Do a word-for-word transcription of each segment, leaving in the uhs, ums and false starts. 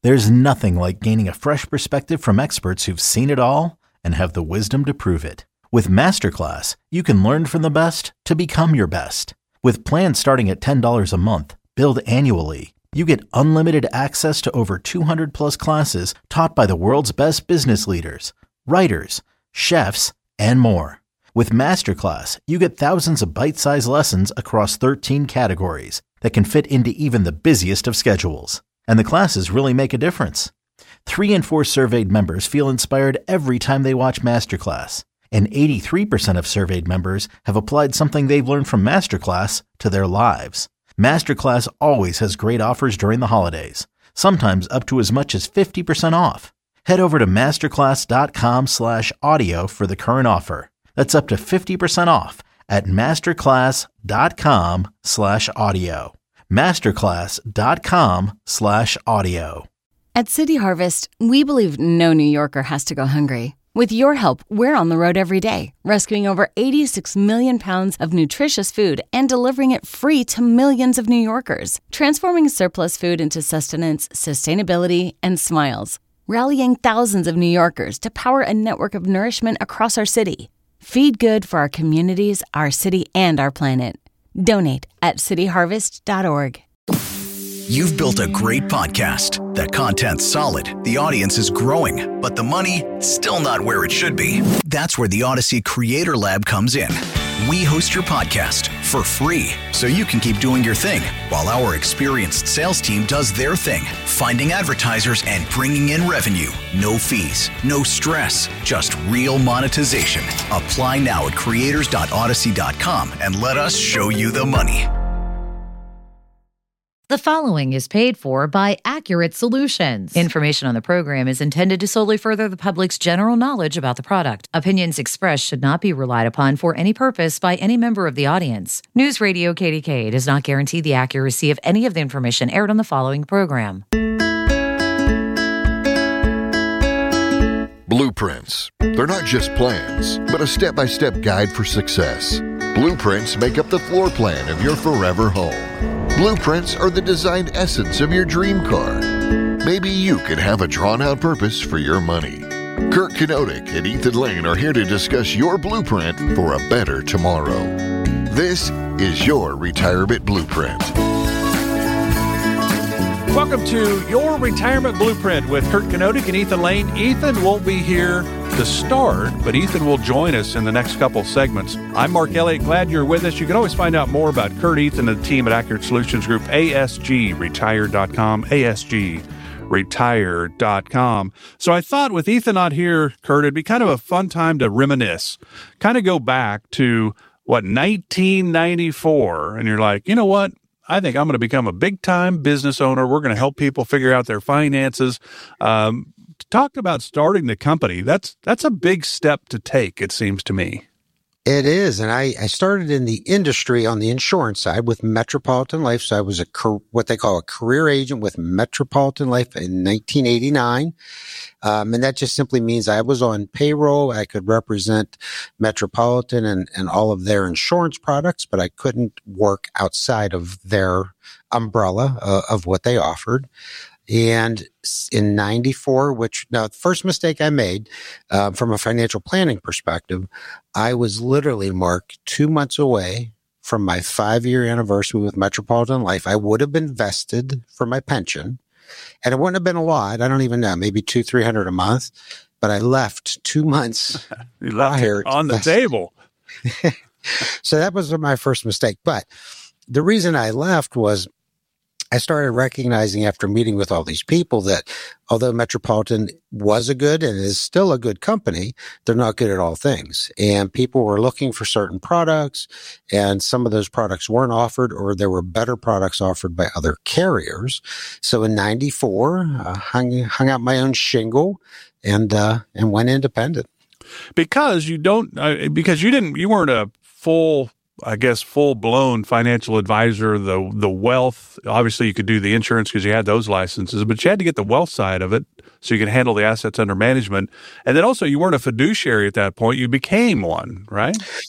There's nothing like gaining a fresh perspective from experts who've seen it all and have the wisdom to prove it. With Masterclass, you can learn from the best to become your best. With plans starting at ten dollars a month, billed annually, you get unlimited access to over two hundred plus classes taught by the world's best business leaders, writers, chefs, and more. With Masterclass, you get thousands of bite-sized lessons across thirteen categories that can fit into even the busiest of schedules. And the classes really make a difference. Three in four surveyed members feel inspired every time they watch Masterclass. And eighty-three percent of surveyed members have applied something they've learned from Masterclass to their lives. Masterclass always has great offers during the holidays, sometimes up to as much as fifty percent off. Head over to masterclass.com slash audio for the current offer. That's up to fifty percent off at masterclass.com slash audio. masterclass.com slash audio. At City Harvest, we believe no New Yorker has to go hungry. With your help, we're on the road every day, rescuing over eighty-six million pounds of nutritious food and delivering it free to millions of New Yorkers, transforming surplus food into sustenance, sustainability, and smiles, rallying thousands of New Yorkers to power a network of nourishment across our city. Feed good for our communities, our city, and our planet. Donate at city harvest dot org. You've built a great podcast. The content's solid, the audience is growing, but the money, still not where it should be. That's where the Odyssey Creator Lab comes in. We host your podcast for free, so you can keep doing your thing, while our experienced sales team does their thing, finding advertisers and bringing in revenue. No fees, no stress, just real monetization. Apply now at creators dot odyssey dot com and let us show you the money. The following is paid for by Accurate Solutions. Information on the program is intended to solely further the public's general knowledge about the product. Opinions expressed should not be relied upon for any purpose by any member of the audience. News Radio K D K does not guarantee the accuracy of any of the information aired on the following program. Blueprints. They're not just plans, but a step-by-step guide for success. Blueprints make up the floor plan of your forever home. Blueprints are the designed essence of your dream car. Maybe you could have a drawn-out purpose for your money. Kurt Knodik and Ethan Lane are here to discuss your blueprint for a better tomorrow. This is your Retirement Blueprint. Welcome to Your Retirement Blueprint with Kurt Knodik and Ethan Lane. Ethan won't be here to start, but Ethan will join us in the next couple segments. I'm Mark Elliott. Glad you're with us. You can always find out more about Kurt, Ethan, and the team at Accurate Solutions Group, A S G retire dot com, A S G retire dot com. So I thought with Ethan not here, Kurt, it'd be kind of a fun time to reminisce, kind of go back to, what, nineteen ninety-four, and you're like, you know what? I think I'm going to become a big-time business owner. We're going to help people figure out their finances. Um, talk about starting the company. That's that's a big step to take, it seems to me. It is. And I, I started in the industry on the insurance side with Metropolitan Life. So I was a what they call a career agent with Metropolitan Life in nineteen eighty-nine. Um, and that just simply means I was on payroll. I could represent Metropolitan and, and all of their insurance products, but I couldn't work outside of their umbrella uh, of what they offered. And in ninety-four, which now the first mistake I made uh, from a financial planning perspective, I was literally, Mark, two months away from my five-year anniversary with Metropolitan Life. I would have been vested for my pension, and it wouldn't have been a lot. I don't even know, maybe two, three hundred a month. But I left two months you left prior on the to table. So that was my first mistake. But the reason I left was I started recognizing after meeting with all these people that although Metropolitan was a good and is still a good company, they're not good at all things. And people were looking for certain products, and some of those products weren't offered, or there were better products offered by other carriers. So in ninety-four, I hung, hung out my own shingle and uh, and went independent. Because you don't, uh, because you didn't, you weren't a full, I guess, full-blown financial advisor. The the wealth, obviously you could do the insurance because you had those licenses, but you had to get the wealth side of it so you could handle the assets under management. And then also you weren't a fiduciary at that point. You became one, right?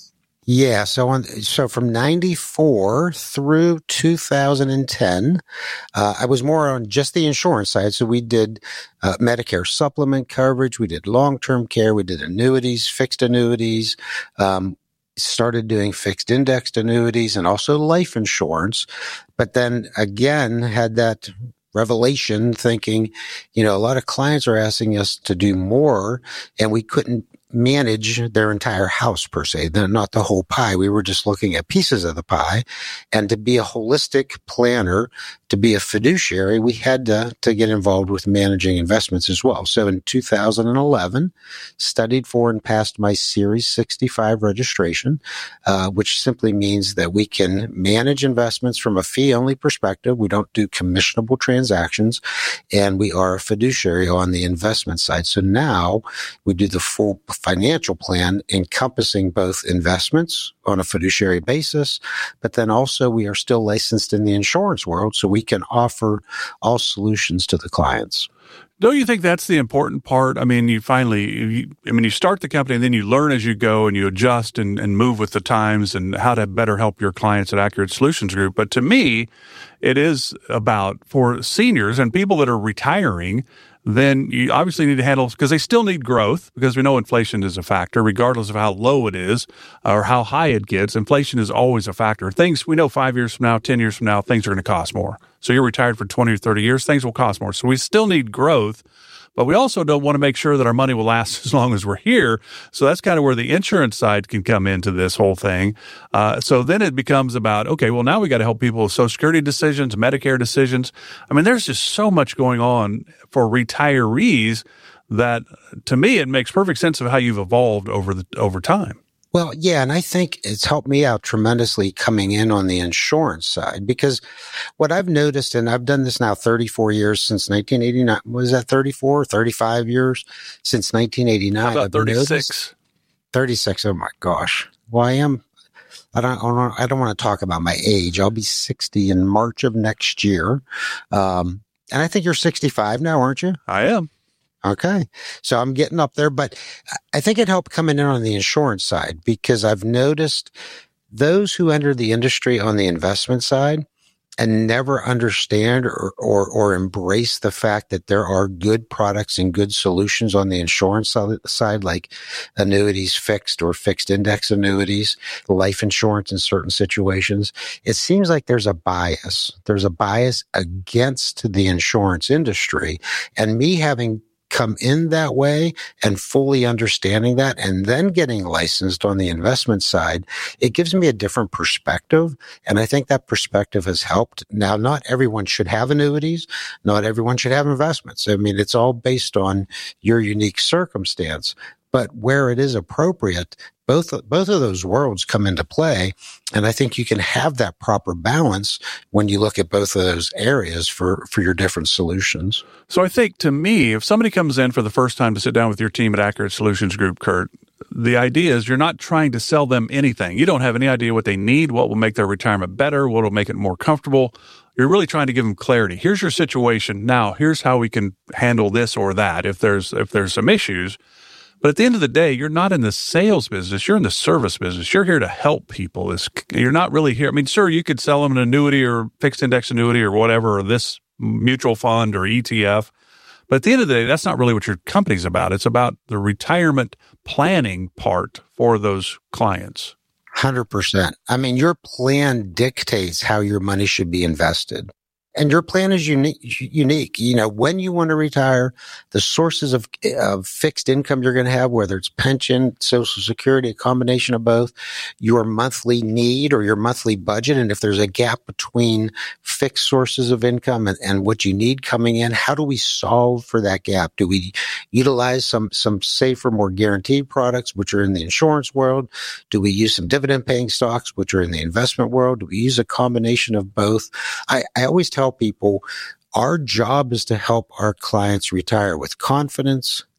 Yeah. So on, so from ninety-four through two thousand ten, uh, I was more on just the insurance side. So we did uh, Medicare supplement coverage. We did long-term care. We did annuities, fixed annuities, um, started doing fixed indexed annuities and also life insurance. But then again, had that revelation thinking, you know, a lot of clients are asking us to do more and we couldn't manage their entire house per se, not the whole pie. We were just looking at pieces of the pie. And to be a holistic planner, to be a fiduciary, we had to, to get involved with managing investments as well. So in two thousand eleven, studied for and passed my Series sixty-five registration, uh, which simply means that we can manage investments from a fee-only perspective. We don't do commissionable transactions, and we are a fiduciary on the investment side. So now we do the full financial plan encompassing both investments on a fiduciary basis, but then also we are still licensed in the insurance world, so we can offer all solutions to the clients. Don't you think that's the important part? I mean, you finally, you, I mean, you start the company and then you learn as you go and you adjust and, and move with the times and how to better help your clients at Accurate Solutions Group. But to me, it is about for seniors and people that are retiring, then you obviously need to handle, because they still need growth, because we know inflation is a factor, regardless of how low it is or how high it gets. Inflation is always a factor. Things we know five years from now, ten years from now, things are going to cost more. So you're retired for twenty or thirty years, things will cost more. So we still need growth, but we also don't want to make sure that our money will last as long as we're here. So that's kind of where the insurance side can come into this whole thing. Uh, so then it becomes about, okay, well, now we got to help people with Social Security decisions, Medicare decisions. I mean, there's just so much going on for retirees that, to me, it makes perfect sense of how you've evolved over the over time. Well, yeah, and I think it's helped me out tremendously coming in on the insurance side, because what I've noticed, and I've done this now thirty-four years since nineteen eighty-nine, was that thirty-four, thirty-five years since nineteen eighty-nine? How about thirty-six? thirty-six, oh my gosh. Well, I am, I don't, I don't, I don't want to talk about my age. I'll be sixty in March of next year. Um, and I think you're sixty-five now, aren't you? I am. Okay. So I'm getting up there, but I think it helped coming in on the insurance side, because I've noticed those who enter the industry on the investment side and never understand or, or, or embrace the fact that there are good products and good solutions on the insurance side, like annuities, fixed or fixed index annuities, life insurance in certain situations. It seems like there's a bias. There's a bias against the insurance industry, and me having come in that way and fully understanding that and then getting licensed on the investment side, it gives me a different perspective. And I think that perspective has helped. Now, not everyone should have annuities. Not everyone should have investments. I mean, it's all based on your unique circumstance. But where it is appropriate, both, both of those worlds come into play. And I think you can have that proper balance when you look at both of those areas for, for your different solutions. So I think, to me, if somebody comes in for the first time to sit down with your team at Accurate Solutions Group, Kurt, the idea is you're not trying to sell them anything. You don't have any idea what they need, what will make their retirement better, what will make it more comfortable. You're really trying to give them clarity. Here's your situation. Now, here's how we can handle this or that if there's if there's some issues. But at the end of the day, you're not in the sales business. You're in the service business. You're here to help people. It's, you're not really here. I mean, sure, you could sell them an annuity or fixed index annuity or whatever, or this mutual fund or E T F. But at the end of the day, that's not really what your company's about. It's about the retirement planning part for those clients. one hundred percent. I mean, your plan dictates how your money should be invested. And your plan is unique, unique. You know, when you want to retire, the sources of, of fixed income you're going to have, whether it's pension, Social Security, a combination of both, your monthly need or your monthly budget. And if there's a gap between fixed sources of income and, and what you need coming in, how do we solve for that gap? Do we utilize some, some safer, more guaranteed products, which are in the insurance world? Do we use some dividend paying stocks, which are in the investment world? Do we use a combination of both? I, I always tell people our job is to help our clients retire with confidence,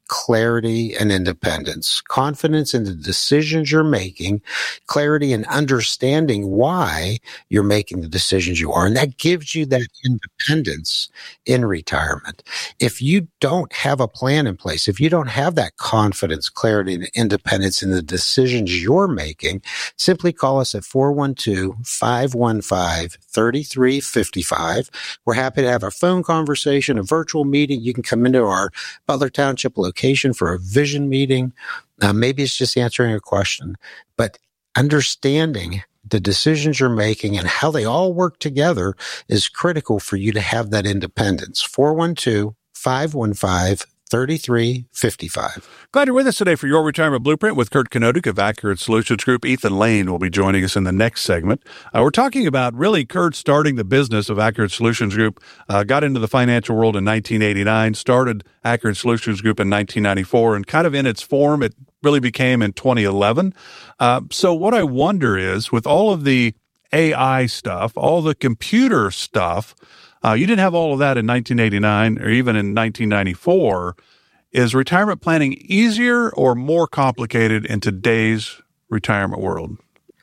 clarity, and independence. Confidence in the decisions you're making, clarity in understanding why you're making the decisions you are. And that gives you that independence in retirement. If you don't have a plan in place, if you don't have that confidence, clarity, and independence in the decisions you're making, simply call us at four one two, five one five, three three five five. We're happy to have a phone conversation, a virtual meeting. You can come into our Butler Township location for a vision meeting. Uh, maybe it's just answering a question, but understanding the decisions you're making and how they all work together is critical for you to have that independence. four one two, five one five, three three five five. Glad you're with us today for Your Retirement Blueprint with Kurt Kanodik of Accurate Solutions Group. Ethan Lane will be joining us in the next segment. Uh, we're talking about really Kurt starting the business of Accurate Solutions Group, uh, got into the financial world in nineteen eighty-nine, started Accurate Solutions Group in nineteen ninety-four, and kind of in its form, it really became in twenty eleven. Uh, so what I wonder is, with all of the A I stuff, all the computer stuff, uh, you didn't have all of that in nineteen eighty-nine or even in nineteen ninety-four. Is retirement planning easier or more complicated in today's retirement world?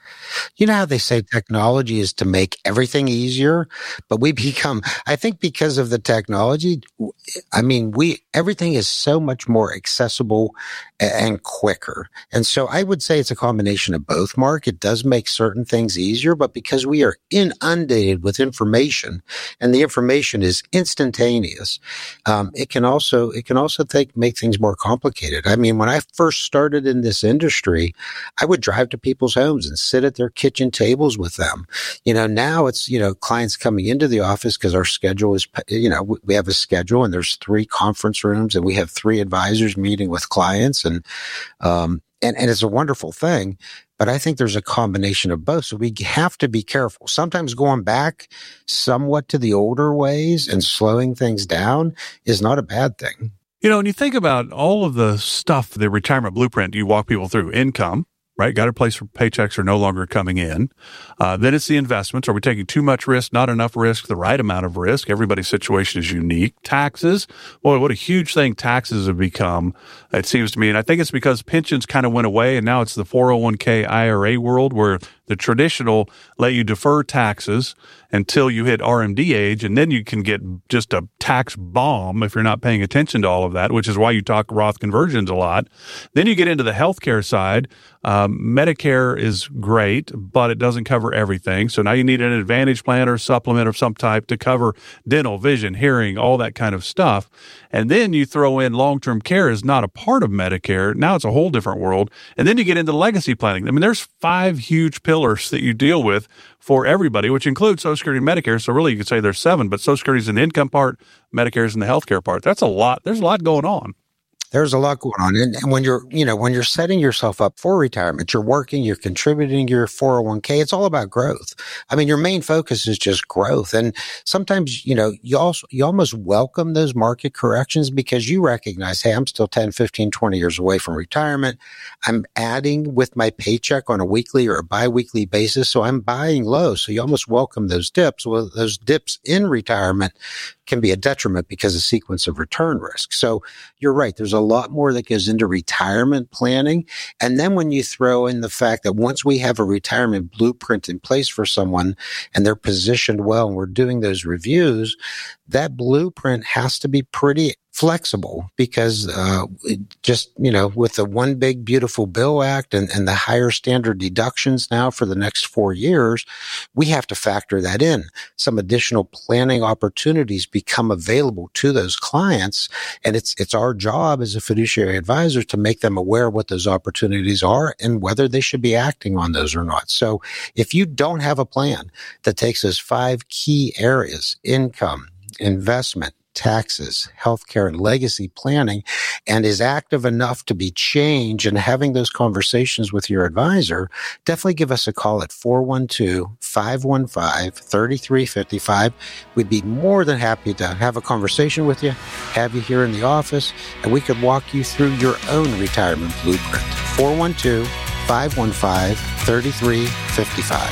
You know how they say technology is to make everything easier, but we become, I think because of the technology, I mean, we, everything is so much more accessible and quicker. And so I would say it's a combination of both, Mark. It does make certain things easier, but because we are inundated with information and the information is instantaneous, um, it can also, it can also take, make things more complicated. I mean, when I first started in this industry, I would drive to people's homes and sit at their kitchen tables with them. You know, now it's, you know, clients coming into the office because our schedule is, you know, we have a schedule and there's three conference rooms and we have three advisors meeting with clients and, um, and, and it's a wonderful thing. But I think there's a combination of both. So we have to be careful. Sometimes going back somewhat to the older ways and slowing things down is not a bad thing. You know, when you think about all of the stuff, the retirement blueprint, you walk people through income, right? Got a place where paychecks are no longer coming in. Uh, then it's the investments. Are we taking too much risk, not enough risk, the right amount of risk? Everybody's situation is unique. Taxes. Boy, what a huge thing taxes have become, it seems to me. And I think it's because pensions kind of went away and now it's the four oh one k I R A world where the traditional let you defer taxes until you hit R M D age, and then you can get just a tax bomb if you're not paying attention to all of that, which is why you talk Roth conversions a lot. Then you get into the healthcare side. Um, Medicare is great, but it doesn't cover everything. So now you need an Advantage plan or supplement of some type to cover dental, vision, hearing, all that kind of stuff. And then you throw in long-term care is not a part of Medicare. Now it's a whole different world. And then you get into legacy planning. I mean, there's five huge pillars that you deal with for everybody, which includes Social Security and Medicare. So really you could say there's seven, but Social Security is in the income part, Medicare is in the healthcare part. That's a lot. There's a lot going on. There's a lot going on. And, and when you're, you know, when you're setting yourself up for retirement, you're working, you're contributing to your four oh one k. It's all about growth. I mean, your main focus is just growth. And sometimes, you know, you also, you almost welcome those market corrections because you recognize, hey, I'm still ten, fifteen, twenty years away from retirement. I'm adding with my paycheck on a weekly or a biweekly basis. So I'm buying low. So you almost welcome those dips. Well, those dips in retirement can be a detriment because of sequence of return risk. So you're right. There's a lot more that goes into retirement planning. And then when you throw in the fact that once we have a retirement blueprint in place for someone and they're positioned well and we're doing those reviews, that blueprint has to be pretty flexible because uh just, you know, with the One Big Beautiful Bill Act and, and the higher standard deductions now for the next four years, we have to factor that in. Some additional planning opportunities become available to those clients. And it's it's our job as a fiduciary advisor to make them aware of what those opportunities are and whether they should be acting on those or not. So if you don't have a plan that takes those five key areas, income, investment, taxes, healthcare, and legacy planning, and is active enough to be changed and having those conversations with your advisor, definitely give us a call at four one two, five one five, three three five five. We'd be more than happy to have a conversation with you, have you here in the office, and we could walk you through your own retirement blueprint. four one two, five one five, three three five five.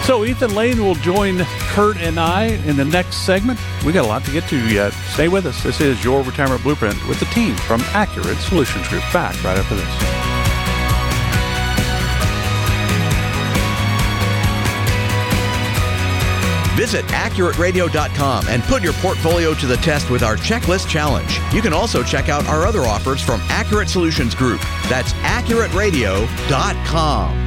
So Ethan Lane will join Kurt and I in the next segment. We got a lot to get to yet. Stay with us. This is Your Retirement Blueprint with the team from Accurate Solutions Group. Back right after this. Visit accurate radio dot com and put your portfolio to the test with our checklist challenge. You can also check out our other offers from Accurate Solutions Group. That's accurate radio dot com.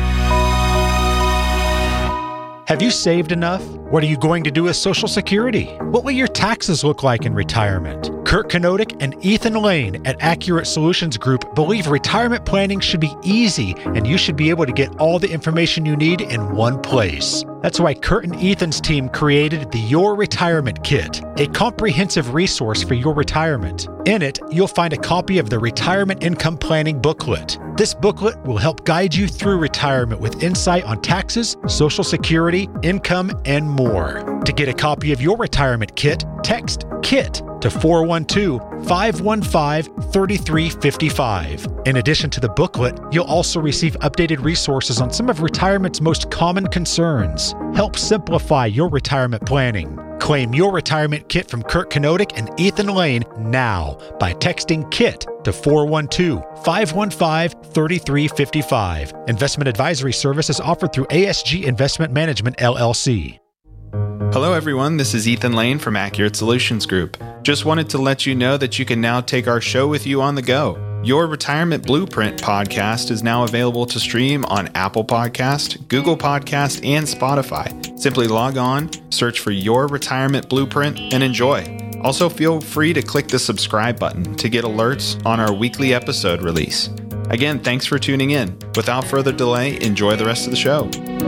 Have you saved enough? What are you going to do with Social Security? What will your taxes look like in retirement? Kurt Knodik and Ethan Lane at Accurate Solutions Group believe retirement planning should be easy and you should be able to get all the information you need in one place. That's why Kurt and Ethan's team created the Your Retirement Kit, a comprehensive resource for your retirement. In it, you'll find a copy of the Retirement Income Planning booklet. This booklet will help guide you through retirement with insight on taxes, Social Security, income, and more. To get a copy of your retirement kit, text KIT to four one two, five one five, three three five five. In addition to the booklet, you'll also receive updated resources on some of retirement's most common concerns. Help simplify your retirement planning. Claim your retirement kit from Kurt Knodik and Ethan Lane now by texting KIT to four one two, five one five, three three five five. Investment advisory service is offered through A S G Investment Management, L L C. Hello everyone, this is Ethan Lane from Accurate Solutions Group. Just wanted to let you know that you can now take our show with you on the go. Your Retirement Blueprint podcast is now available to stream on Apple Podcast, Google Podcast, and Spotify. Simply log on, search for Your Retirement Blueprint, and enjoy. Also, feel free to click the subscribe button to get alerts on our weekly episode release. Again, thanks for tuning in. Without further delay, enjoy the rest of the show.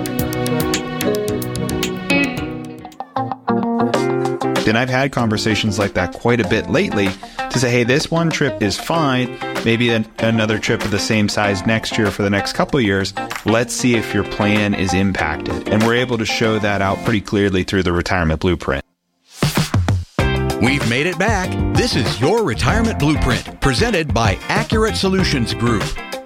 And I've had conversations like that quite a bit lately to say, hey, this one trip is fine. Maybe an- another trip of the same size next year for the next couple of years. Let's see if your plan is impacted. And we're able to show that out pretty clearly through the Retirement Blueprint. We've made it back. This is Your Retirement Blueprint, presented by Accurate Solutions Group.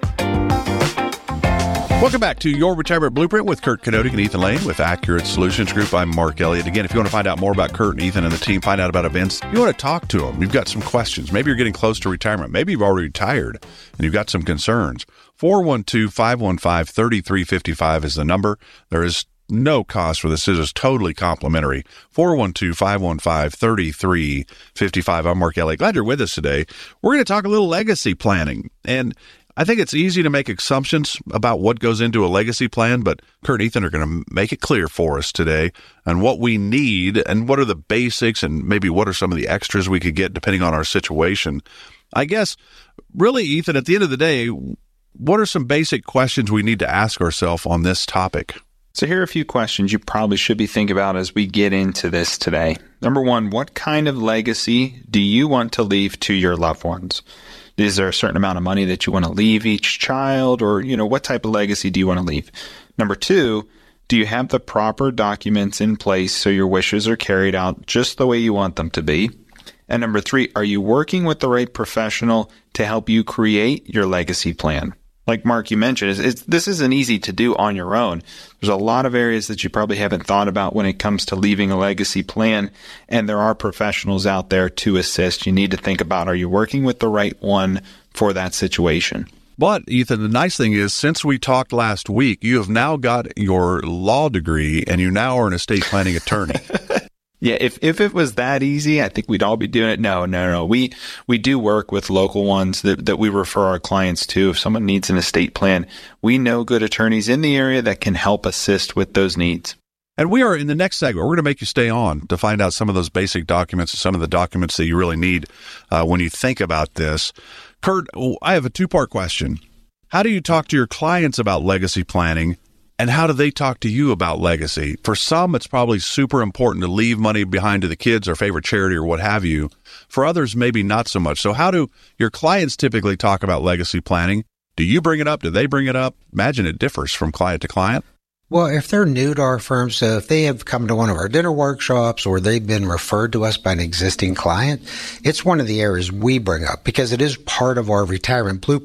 Welcome back to Your Retirement Blueprint with Kurt Knodik and Ethan Lane with Accurate Solutions Group. I'm Mark Elliott. Again, if you want to find out more about Kurt and Ethan and the team, find out about events, you want to talk to them, you've got some questions. Maybe you're getting close to retirement. Maybe you've already retired and you've got some concerns. four one two, five one five, three three five five is the number. There is no cost for this. This is totally complimentary. four one two, five one five, three three five five. I'm Mark Elliott. Glad you're with us today. We're going to talk a little legacy planning. And I think it's easy to make assumptions about what goes into a legacy plan, but Kurt and Ethan are going to make it clear for us today on what we need and what are the basics and maybe what are some of the extras we could get depending on our situation. I guess, really, Ethan, at the end of the day, what are some basic questions we need to ask ourselves on this topic? So here are a few questions you probably should be thinking about as we get into this today. Number one, what kind of legacy do you want to leave to your loved ones? Is there a certain amount of money that you want to leave each child? Or, you know, what type of legacy do you want to leave? Number two, do you have the proper documents in place so your wishes are carried out just the way you want them to be? And number three, are you working with the right professional to help you create your legacy plan? Like Mark, you mentioned, it's, it's, this isn't easy to do on your own. There's a lot of areas that you probably haven't thought about when it comes to leaving a legacy plan, and there are professionals out there to assist. You need to think about, are you working with the right one for that situation? But, Ethan, the nice thing is, since we talked last week, you have now got your law degree, and you now are an estate planning attorney. Yeah, if if it was that easy, I think we'd all be doing it. No, no, no. We we do work with local ones that, that we refer our clients to. If someone needs an estate plan, we know good attorneys in the area that can help assist with those needs. And we are in the next segment. We're going to make you stay on to find out some of those basic documents, some of the documents that you really need uh, when you think about this. Kurt, I have a two-part question. How do you talk to your clients about legacy planning? And how do they talk to you about legacy? For some, it's probably super important to leave money behind to the kids or favorite charity or what have you. For others, maybe not so much. So how do your clients typically talk about legacy planning? Do you bring it up? Do they bring it up? Imagine it differs from client to client. Well, if they're new to our firm, so if they have come to one of our dinner workshops or they've been referred to us by an existing client, it's one of the areas we bring up because it is part of our retirement blueprint.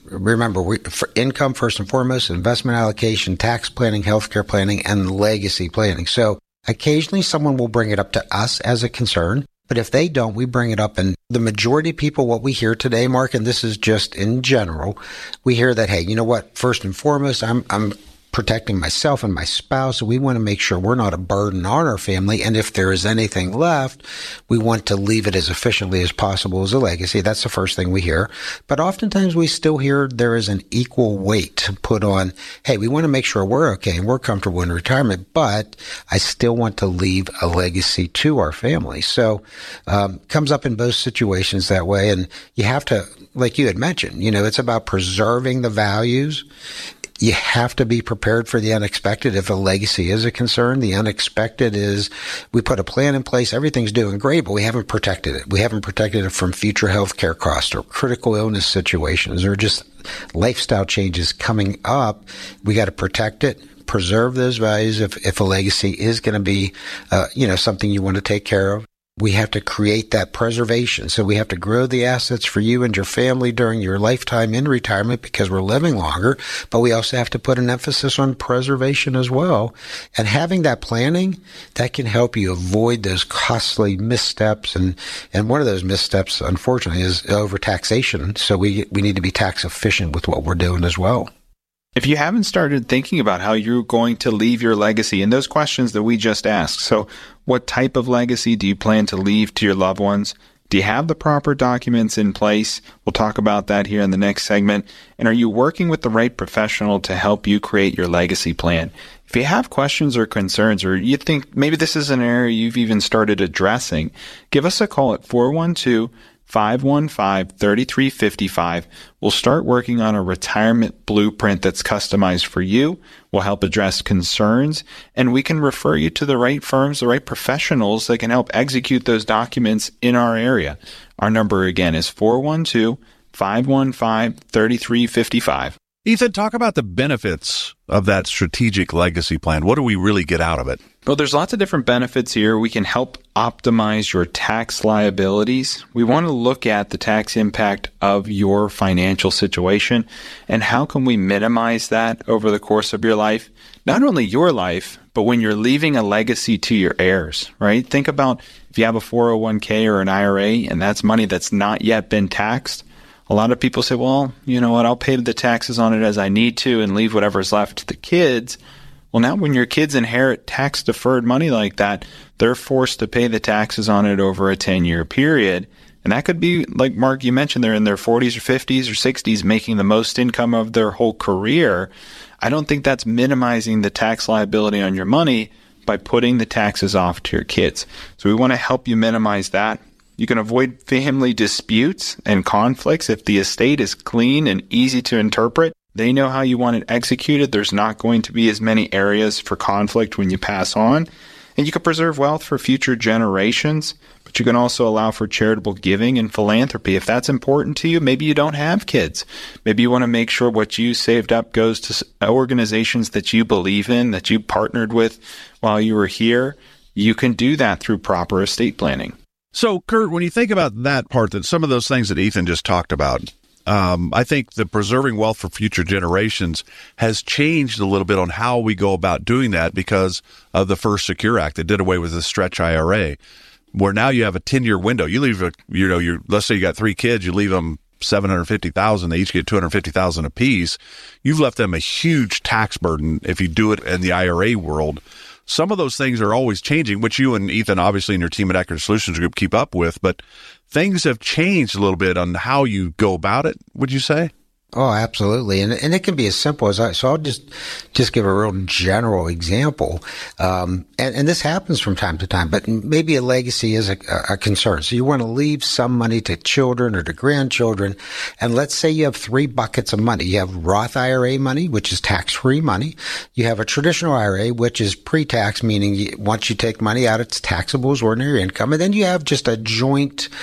remember, we, for income first and foremost, investment allocation, tax planning, healthcare planning, and legacy planning. So occasionally someone will bring it up to us as a concern. But if they don't, we bring it up. And the majority of people, what we hear today, Mark, and this is just in general, we hear that, hey, you know what? First and foremost, I'm, I'm protecting myself and my spouse. So we want to make sure we're not a burden on our family. And if there is anything left, we want to leave it as efficiently as possible as a legacy. That's the first thing we hear. But oftentimes we still hear there is an equal weight put on, hey, we want to make sure we're okay and we're comfortable in retirement, but I still want to leave a legacy to our family. So um, comes up in both situations that way. And you have to, like you had mentioned, you know, it's about preserving the values. You have to be prepared for the unexpected. If a legacy is a concern, the unexpected is we put a plan in place. Everything's doing great, but we haven't protected it. We haven't protected it from future health care costs or critical illness situations or just lifestyle changes coming up. We got to protect it, preserve those values. If, if a legacy is going to be, uh, you know, something you want to take care of, we have to create that preservation. So we have to grow the assets for you and your family during your lifetime in retirement because we're living longer, but we also have to put an emphasis on preservation as well. And having that planning, that can help you avoid those costly missteps. And, and one of those missteps, unfortunately, is overtaxation. So we, we need to be tax efficient with what we're doing as well. If you haven't started thinking about how you're going to leave your legacy and those questions that we just asked, so what type of legacy do you plan to leave to your loved ones? Do you have the proper documents in place? We'll talk about that here in the next segment. And are you working with the right professional to help you create your legacy plan? If you have questions or concerns, or you think maybe this is an area you've even started addressing, give us a call at four one two, five one five, three three five five. We'll start working on a retirement blueprint that's customized for you. We'll help address concerns, and we can refer you to the right firms, the right professionals that can help execute those documents in our area. Our number again is four one two, five one five, three three five five. Ethan, talk about the benefits of that strategic legacy plan. What do we really get out of it? Well, there's lots of different benefits here. We can help optimize your tax liabilities. We want to look at the tax impact of your financial situation and how can we minimize that over the course of your life. Not only your life, but when you're leaving a legacy to your heirs, right? Think about if you have a four oh one k or an I R A and that's money that's not yet been taxed. A lot of people say, well, you know what, I'll pay the taxes on it as I need to and leave whatever's left to the kids. Well, now when your kids inherit tax-deferred money like that, they're forced to pay the taxes on it over a ten-year period. And that could be, like Mark, you mentioned, they're in their forties or fifties or sixties making the most income of their whole career. I don't think that's minimizing the tax liability on your money by putting the taxes off to your kids. So we want to help you minimize that. You can avoid family disputes and conflicts if the estate is clean and easy to interpret. They know how you want it executed. There's not going to be as many areas for conflict when you pass on. And you can preserve wealth for future generations, but you can also allow for charitable giving and philanthropy. If that's important to you, maybe you don't have kids. Maybe you want to make sure what you saved up goes to organizations that you believe in, that you partnered with while you were here. You can do that through proper estate planning. So, Kurt, when you think about that part, that some of those things that Ethan just talked about, um, I think the preserving wealth for future generations has changed a little bit on how we go about doing that because of the First Secure Act that did away with the stretch I R A, where now you have a ten-year window. You leave a, you know, you let's say you got three kids, you leave them seven hundred fifty thousand dollars, they each get two hundred fifty thousand dollars apiece. You've left them a huge tax burden if you do it in the I R A world. Some of those things are always changing, which you and Ethan, obviously, in your team at Accurate Solutions Group keep up with, but things have changed a little bit on how you go about it, would you say? Oh, absolutely. And and it can be as simple as I, so I'll just, just give a real general example. Um, and, and this happens from time to time, but maybe a legacy is a, a concern. So you want to leave some money to children or to grandchildren. And let's say you have three buckets of money. You have Roth I R A money, which is tax-free money. You have a traditional I R A, which is pre-tax, meaning you, once you take money out, it's taxable as ordinary income. And then you have just a joint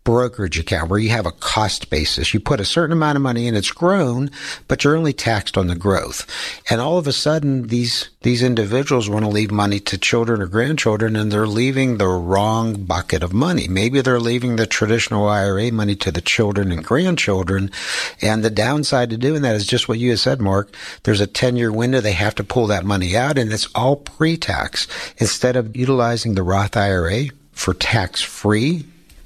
brokerage account where you have a cost basis. You put a certain amount of money in, it's grown, but you're only taxed on the growth. And all of a sudden, these these individuals want to leave money to children or grandchildren, and they're leaving the wrong bucket of money. Maybe they're leaving the traditional I R A money to the children and grandchildren. And the downside to doing that is just what you had said, Mark. There's a ten-year window. They have to pull that money out, and it's all pre-tax. Instead of utilizing the Roth I R A for tax-free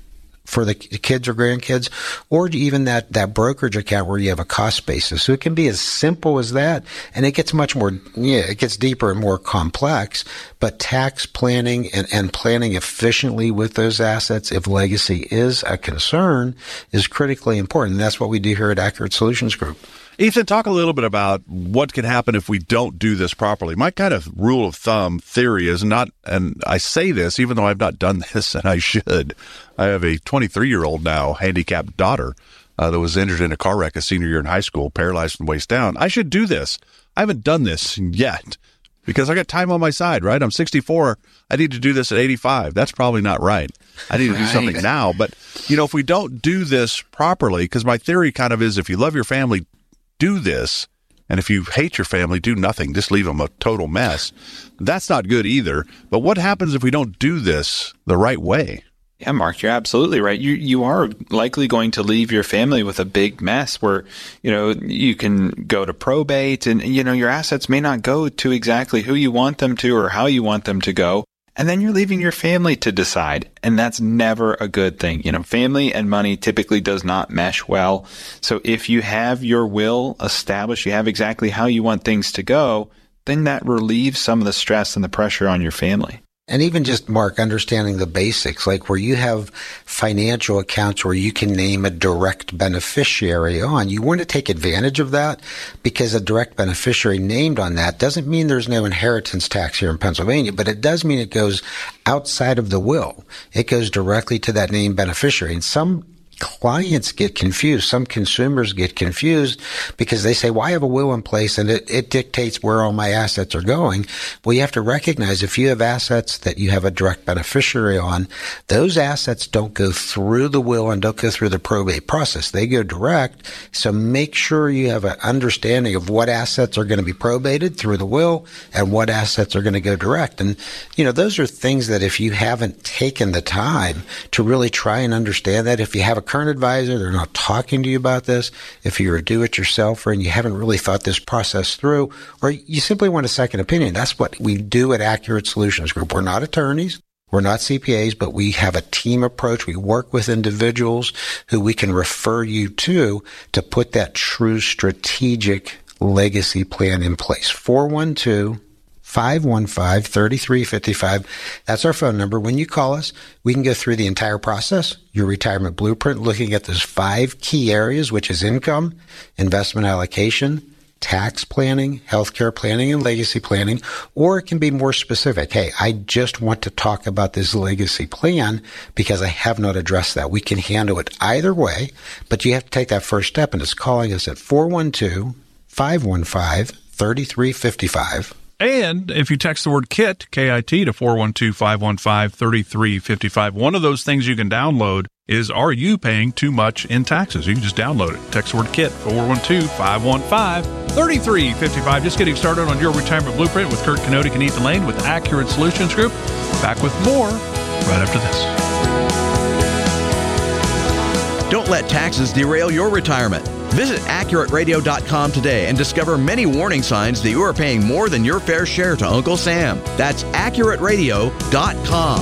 for the kids or grandkids, or even that, that brokerage account where you have a cost basis. So it can be as simple as that, and it gets much more, yeah, it gets deeper and more complex, but tax planning and, and planning efficiently with those assets, if legacy is a concern, is critically important. And that's what we do here at Accurate Solutions Group. Ethan, talk a little bit about what can happen if we don't do this properly. My kind of rule of thumb theory is not, and I say this even though I've not done this and I should. I have a twenty-three-year-old now handicapped daughter uh, that was injured in a car wreck a senior year in high school, paralyzed from the waist down. I should do this. I haven't done this yet because I got time on my side, right? I'm sixty-four. I need to do this at eighty-five. That's probably not right. I need to do something now. But, you know, if we don't do this properly, because my theory kind of is if you love your family, do this. And if you hate your family, do nothing. Just leave them a total mess. That's not good either. But what happens if we don't do this the right way? Yeah, Mark, you're absolutely right. You you are likely going to leave your family with a big mess where, you know, you can go to probate and, you know, your assets may not go to exactly who you want them to or how you want them to go. And then you're leaving your family to decide. And that's never a good thing. You know, family and money typically does not mesh well. So if you have your will established, you have exactly how you want things to go, then that relieves some of the stress and the pressure on your family. And even just, Mark, understanding the basics, like where you have financial accounts where you can name a direct beneficiary on, you want to take advantage of that because a direct beneficiary named on that doesn't mean there's no inheritance tax here in Pennsylvania, but it does mean it goes outside of the will. It goes directly to that named beneficiary. And some clients get confused. Some consumers get confused because they say, well, I have a will in place and it, it dictates where all my assets are going. Well, you have to recognize if you have assets that you have a direct beneficiary on, those assets don't go through the will and don't go through the probate process. They go direct. So make sure you have an understanding of what assets are going to be probated through the will and what assets are going to go direct. And, you know, those are things that if you haven't taken the time to really try and understand that, if you have a current advisor, they're not talking to you about this, if you're a do-it-yourselfer and you haven't really thought this process through, or you simply want a second opinion, that's what we do at Accurate Solutions Group. We're not attorneys. We're not C P As, but we have a team approach. We work with individuals who we can refer you to to put that true strategic legacy plan in place. four one two, five one five, three three five five. That's our phone number. When you call us, we can go through the entire process, your retirement blueprint, looking at those five key areas, which is income, investment allocation, tax planning, healthcare planning, and legacy planning. Or it can be more specific. Hey, I just want to talk about this legacy plan because I have not addressed that. We can handle it either way, but you have to take that first step, and it's calling us at four one two, five one five, three three five five. And if you text the word KIT, K I T, to four one two, five one five, three three five five, one of those things you can download is, are you paying too much in taxes? You can just download it. Text the word KIT, four one two, five one five, three three five five. Just getting started on your retirement blueprint with Kurt Kanodik and Ethan Lane with Accurate Solutions Group. Back with more right after this. Don't let taxes derail your retirement. Visit Accurate Radio dot com today and discover many warning signs that you are paying more than your fair share to Uncle Sam. That's Accurate Radio dot com.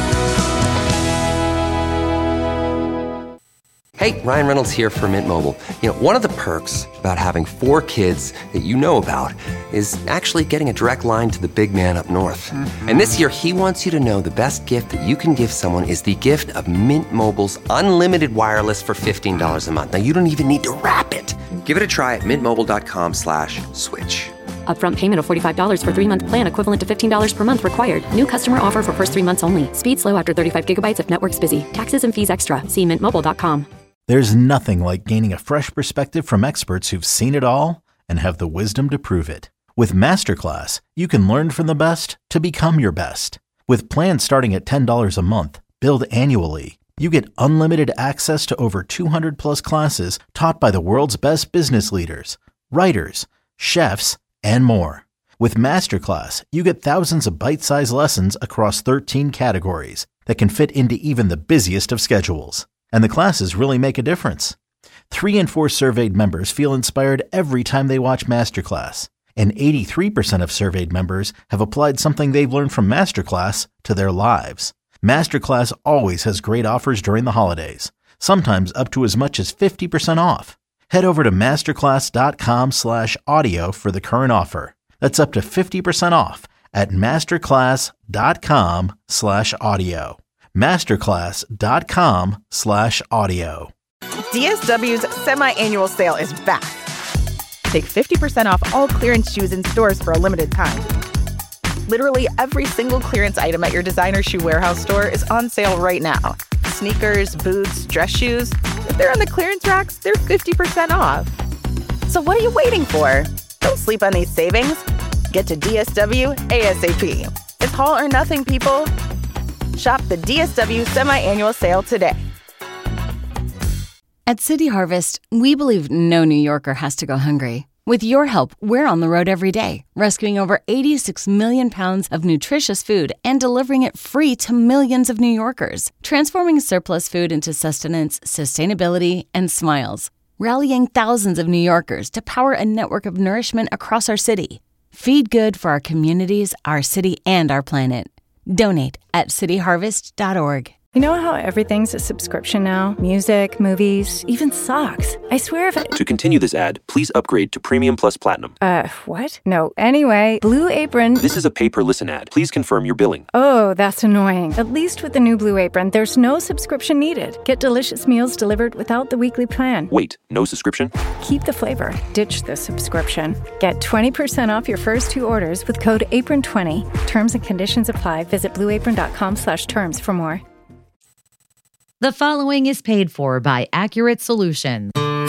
Hey, Ryan Reynolds here for Mint Mobile. You know, one of the perks about having four kids that you know about is actually getting a direct line to the big man up north. Mm-hmm. And this year, he wants you to know the best gift that you can give someone is the gift of Mint Mobile's unlimited wireless for fifteen dollars a month. Now, you don't even need to wrap it. Give it a try at mintmobile.com slash switch. Upfront payment of forty-five dollars for three-month plan equivalent to fifteen dollars per month required. New customer offer for first three months only. Speed slow after thirty-five gigabytes if network's busy. Taxes and fees extra. See mint mobile dot com. There's nothing like gaining a fresh perspective from experts who've seen it all and have the wisdom to prove it. With Masterclass, you can learn from the best to become your best. With plans starting at ten dollars a month, billed annually, You get unlimited access to over two hundred plus classes taught by the world's best business leaders, writers, chefs, and more. With Masterclass, you get thousands of bite-sized lessons across thirteen categories that can fit into even the busiest of schedules. And the classes really make a difference. Three in four surveyed members feel inspired every time they watch Masterclass. And eighty-three percent of surveyed members have applied something they've learned from Masterclass to their lives. Masterclass always has great offers during the holidays, sometimes up to as much as fifty percent off. Head over to masterclass.com slash audio for the current offer. That's up to fifty percent off at masterclass.com slash audio. Masterclass.com slash audio. D S W's semi-annual sale is back. Take fifty percent off all clearance shoes in stores for a limited time. Literally every single clearance item at your designer shoe warehouse store is on sale right now. Sneakers, boots, dress shoes. If they're on the clearance racks, they're fifty percent off. So what are you waiting for? Don't sleep on these savings. Get to D S W ASAP. It's haul or nothing, people. Shop the D S W semi-annual sale today. At City Harvest, we believe no New Yorker has to go hungry. With your help, we're on the road every day, rescuing over eighty-six million pounds of nutritious food and delivering it free to millions of New Yorkers, transforming surplus food into sustenance, sustainability, and smiles, rallying thousands of New Yorkers to power a network of nourishment across our city. Feed good for our communities, our city, and our planet. Donate at city harvest dot org. You know how everything's a subscription now? Music, movies, even socks. I swear if I... To continue this ad, please upgrade to Premium Plus Platinum. Uh, what? No. Anyway, Blue Apron... This is a pay-per-listen ad. Please confirm your billing. Oh, that's annoying. At least with the new Blue Apron, there's no subscription needed. Get delicious meals delivered without the weekly plan. Wait, no subscription? Keep the flavor. Ditch the subscription. Get twenty percent off your first two orders with code apron twenty. Terms and conditions apply. Visit blueapron.com slash terms for more. The following is paid for by Accurate Solutions.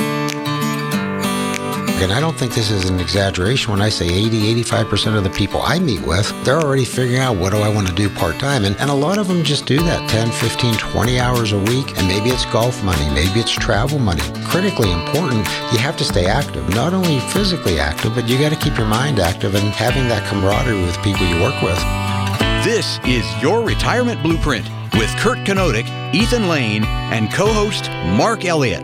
And I don't think this is an exaggeration when I say eighty, eighty-five percent of the people I meet with, they're already figuring out what do I want to do part-time. And, and a lot of them just do that ten, fifteen, twenty hours a week. And maybe it's golf money, maybe it's travel money. Critically important, you have to stay active. Not only physically active, but you got to keep your mind active and having that camaraderie with people you work with. This is Your Retirement Blueprint with Kurt Knodik, Ethan Lane, and co-host Mark Elliott.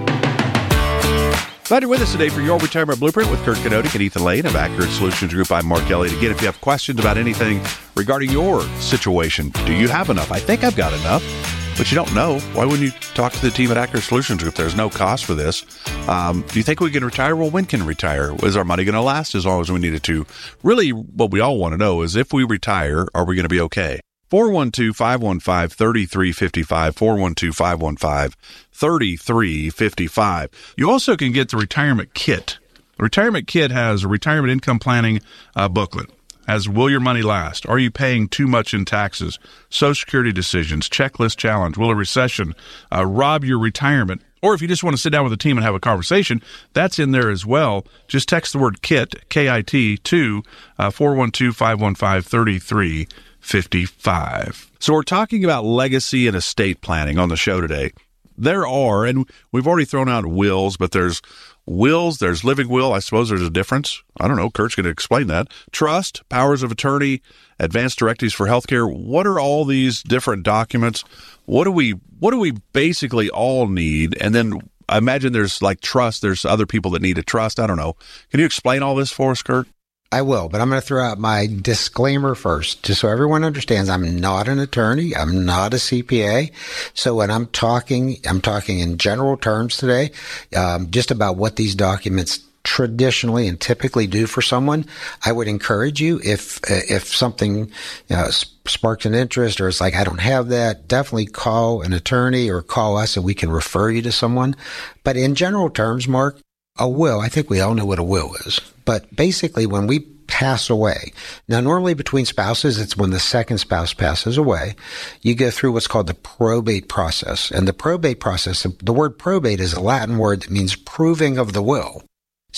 Glad you're with us today for Your Retirement Blueprint with Kurt Knodik and Ethan Lane of Accurate Solutions Group. I'm Mark Elliott. Again, if you have questions about anything regarding your situation, do you have enough? I think I've got enough, but you don't know. Why wouldn't you talk to the team at Accurate Solutions Group? There's no cost for this. Um, do you think we can retire? Well, when can we retire? Is our money going to last as long as we need it to? Really, what we all want to know is if we retire, are we going to be okay? four one two, five one five, three three five five, four one two, five one five, three three five five. You also can get the retirement kit. The retirement kit has a retirement income planning uh, booklet. Has Will Your Money Last? Are you paying too much in taxes? Social Security decisions, checklist challenge, will a recession uh, rob your retirement? Or if you just want to sit down with a team and have a conversation, that's in there as well. Just text the word KIT, K I T, to uh, four one two, five one five, three three fifty-five. So we're talking about legacy and estate planning on the show today. There are, and we've already thrown out wills, but there's wills, there's living will. I suppose there's a difference. I don't know. Kurt's going to explain that. Trust, powers of attorney, advanced directives for healthcare. What are all these different documents? What do we, what do we basically all need? And then I imagine there's like trust. There's other people that need a trust. I don't know. Can you explain all this for us, Kurt? I will, but I'm going to throw out my disclaimer first, just so everyone understands I'm not an attorney. I'm not a C P A. So when I'm talking, I'm talking in general terms today, um, just about what these documents traditionally and typically do for someone. I would encourage you, if if something you know, sparks an interest or it's like, I don't have that, definitely call an attorney or call us and we can refer you to someone. But in general terms, Mark, a will, I think we all know what a will is. But basically, when we pass away, now normally between spouses, it's when the second spouse passes away, you go through what's called the probate process. And the probate process, the word probate is a Latin word that means proving of the will.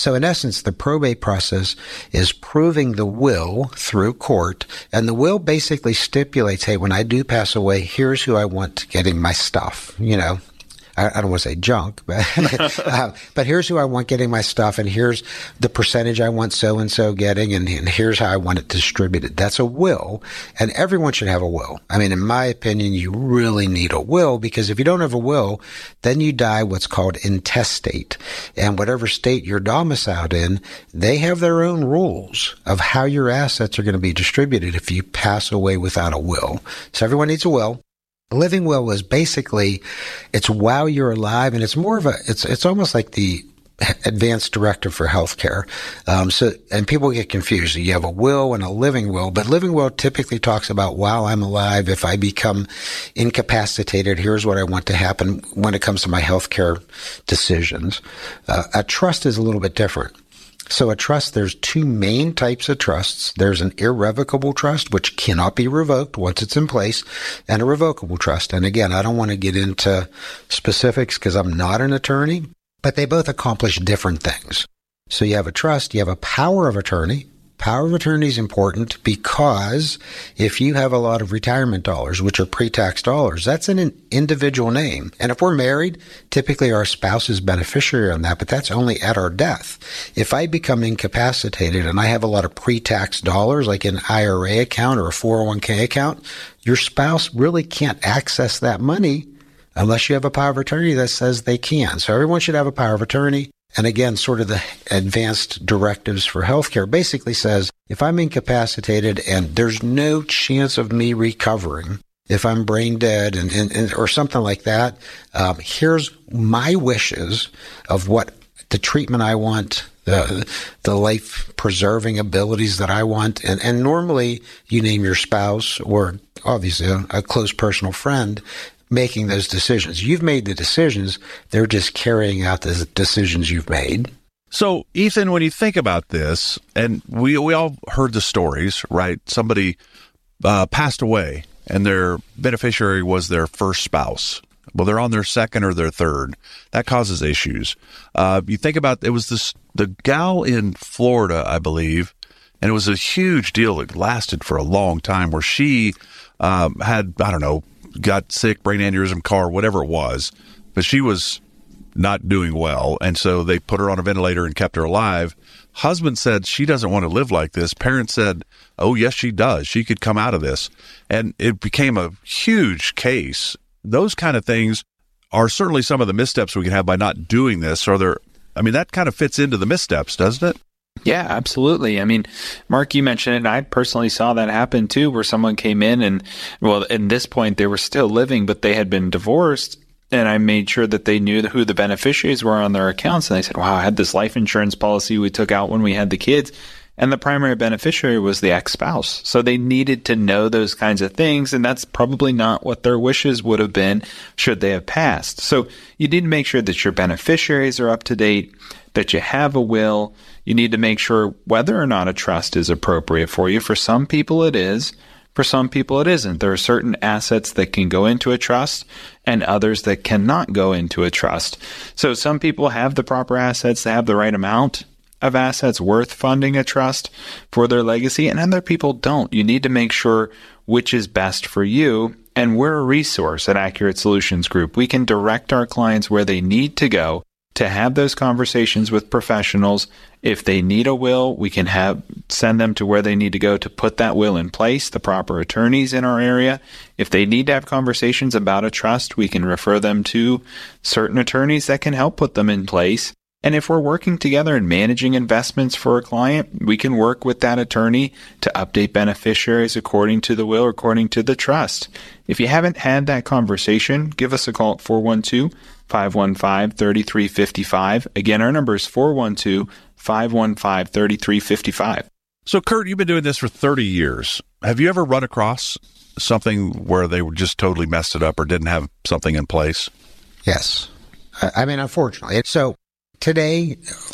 So in essence, the probate process is proving the will through court, and the will basically stipulates, hey, when I do pass away, here's who I want getting my stuff, you know. I, I don't want to say junk, but uh, but here's who I want getting my stuff, and here's the percentage I want so-and-so getting, and, and here's how I want it distributed. That's a will, and everyone should have a will. I mean, in my opinion, you really need a will, because if you don't have a will, then you die what's called intestate. And whatever state you're domiciled in, they have their own rules of how your assets are going to be distributed if you pass away without a will. So everyone needs a will. A living will is basically, it's while you're alive, and it's more of a, it's it's almost like the advanced directive for healthcare. Um, so, and people get confused. You have a will and a living will, but living will typically talks about while I'm alive, if I become incapacitated, here's what I want to happen when it comes to my healthcare decisions. Uh, a trust is a little bit different. So a trust, there's two main types of trusts. There's an irrevocable trust, which cannot be revoked once it's in place, and a revocable trust. And again, I don't want to get into specifics because I'm not an attorney, but they both accomplish different things. So you have a trust, you have a power of attorney. Power of attorney is important because if you have a lot of retirement dollars, which are pre-tax dollars, that's in an individual name. And if we're married, typically our spouse is beneficiary on that, but that's only at our death. If I become incapacitated and I have a lot of pre-tax dollars, like an I R A account or a four oh one k account, your spouse really can't access that money unless you have a power of attorney that says they can. So everyone should have a power of attorney. And again, sort of the advanced directives for healthcare basically says, if I'm incapacitated and there's no chance of me recovering, if I'm brain dead and, and, and or something like that, um, here's my wishes of what the treatment I want, the the life-preserving abilities that I want. And, and normally you name your spouse or obviously a, a close personal friend making those decisions. You've made the decisions. They're just carrying out the decisions you've made. So, Ethan, when you think about this, and we we all heard the stories, right? Somebody uh, passed away, and their beneficiary was their first spouse. Well, they're on their second or their third. That causes issues. Uh, you think about, it was this the gal in Florida, I believe, and it was a huge deal. It lasted for a long time where she um, had, I don't know, got sick, brain aneurysm, car, whatever it was, but she was not doing well, and so they put her on a ventilator and kept her alive. Husband said she doesn't want to live like this. Parents said, oh, yes, she does. She could come out of this. And it became a huge case. Those kind of things are certainly some of the missteps we can have by not doing this. Are there, I mean, that kind of fits into the missteps, doesn't it? Yeah, absolutely. I mean, Mark, you mentioned it, and I personally saw that happen too, where someone came in and, well, at this point they were still living, but they had been divorced. And I made sure that they knew who the beneficiaries were on their accounts. And they said, wow, I had this life insurance policy we took out when we had the kids. And the primary beneficiary was the ex-spouse. So they needed to know those kinds of things. And that's probably not what their wishes would have been should they have passed. So you need to make sure that your beneficiaries are up to date, that you have a will. You need to make sure whether or not a trust is appropriate for you. For some people it is. For some people it isn't. There are certain assets that can go into a trust and others that cannot go into a trust. So some people have the proper assets, they have the right amount of assets worth funding a trust for their legacy, and other people don't. You need to make sure which is best for you. And we're a resource at Accurate Solutions Group. We can direct our clients where they need to go to have those conversations with professionals. If they need a will, we can have send them to where they need to go to put that will in place, the proper attorneys in our area. If they need to have conversations about a trust, we can refer them to certain attorneys that can help put them in place. And if we're working together and managing investments for a client, we can work with that attorney to update beneficiaries according to the will or according to the trust. If you haven't had that conversation, give us a call at four one two, five one five, three three five five. Again, our number is four one two, five one five, three three five five. So, Kurt, you've been doing this for thirty years. Have you ever run across something where they were just totally messed it up or didn't have something in place? Yes. I mean, unfortunately. So today,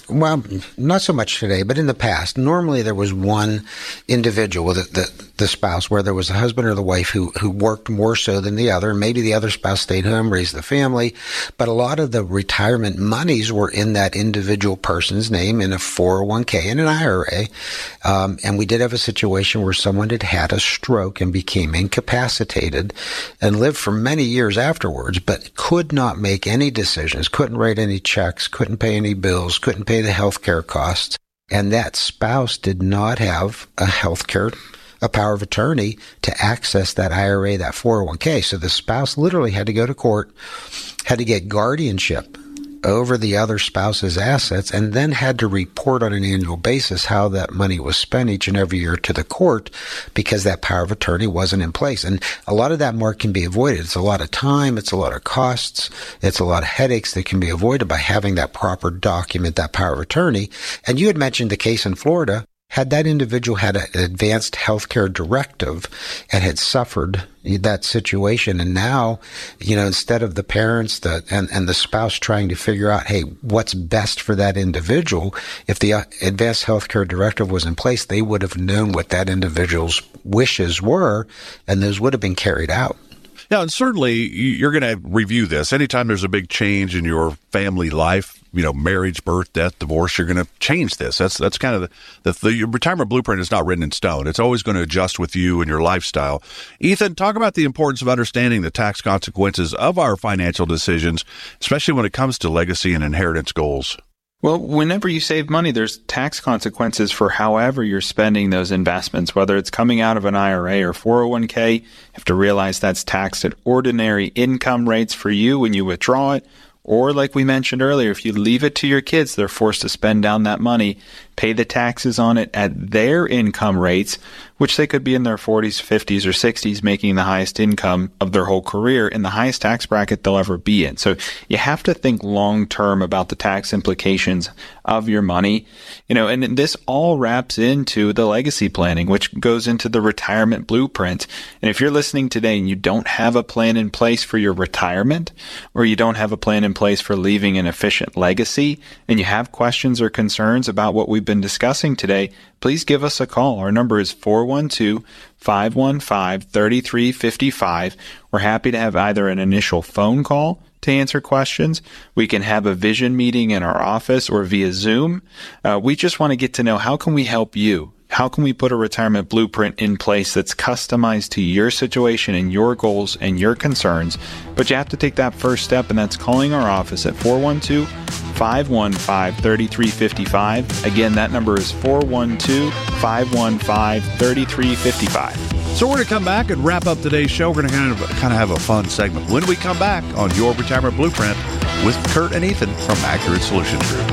well, not so much today, but in the past, normally there was one individual, the, the, the spouse, where there was the husband or the wife who, who worked more so than the other. Maybe the other spouse stayed home, raised the family, but a lot of the retirement monies were in that individual person's name in a four oh one k and an I R A. Um, and we did have a situation where someone had had a stroke and became incapacitated and lived for many years afterwards, but could not make any decisions, couldn't write any checks, couldn't pay any bills, couldn't pay the health care costs. And that spouse did not have a health care, a power of attorney to access that I R A, that four oh one k. So the spouse literally had to go to court, had to get guardianship over the other spouse's assets, and then had to report on an annual basis how that money was spent each and every year to the court because that power of attorney wasn't in place. And a lot of that, Mark, can be avoided. It's a lot of time. It's a lot of costs. It's a lot of headaches that can be avoided by having that proper document, that power of attorney. And you had mentioned the case in Florida. Had that individual had an advanced healthcare directive and had suffered that situation, and now, you know, instead of the parents the, and, and the spouse trying to figure out, hey, what's best for that individual, if the advanced healthcare directive was in place, they would have known what that individual's wishes were, and those would have been carried out. Yeah, and certainly you're going to review this. Anytime there's a big change in your family life, you know, marriage, birth, death, divorce, you're going to change this. That's that's kind of the, the, the retirement blueprint is not written in stone. It's always going to adjust with you and your lifestyle. Ethan, talk about the importance of understanding the tax consequences of our financial decisions, especially when it comes to legacy and inheritance goals. Well, whenever you save money, there's tax consequences for however you're spending those investments, whether it's coming out of an I R A or four oh one k. You have to realize that's taxed at ordinary income rates for you when you withdraw it. Or like we mentioned earlier, if you leave it to your kids, they're forced to spend down that money, pay the taxes on it at their income rates, which they could be in their forties, fifties, or sixties, making the highest income of their whole career in the highest tax bracket they'll ever be in. So you have to think long-term about the tax implications of your money. You know, and this all wraps into the legacy planning, which goes into the retirement blueprint. And if you're listening today and you don't have a plan in place for your retirement, or you don't have a plan in place for leaving an efficient legacy, and you have questions or concerns about what we've been discussing today, please give us a call. Our number is four one two, five one five, three three five five. We're happy to have either an initial phone call to answer questions. We can have a vision meeting in our office or via Zoom. Uh, we just want to get to know, how can we help you? How can we put a retirement blueprint in place that's customized to your situation and your goals and your concerns? But you have to take that first step, and that's calling our office at four one two, five one five, three three five five. Again, that number is four one two, five one five, three three five five. So we're going to come back and wrap up today's show. We're going to kind of, kind of have a fun segment when we come back on Your Retirement Blueprint with Kurt and Ethan from Accurate Solutions Group.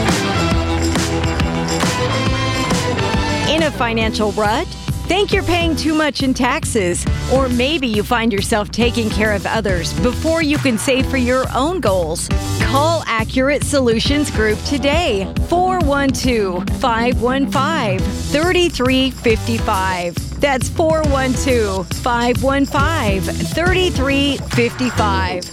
In a financial rut? Think you're paying too much in taxes? Or maybe you find yourself taking care of others before you can save for your own goals? Call Accurate Solutions Group today. four one two, five one five, three three five five. That's four one two, five one five, three three five five.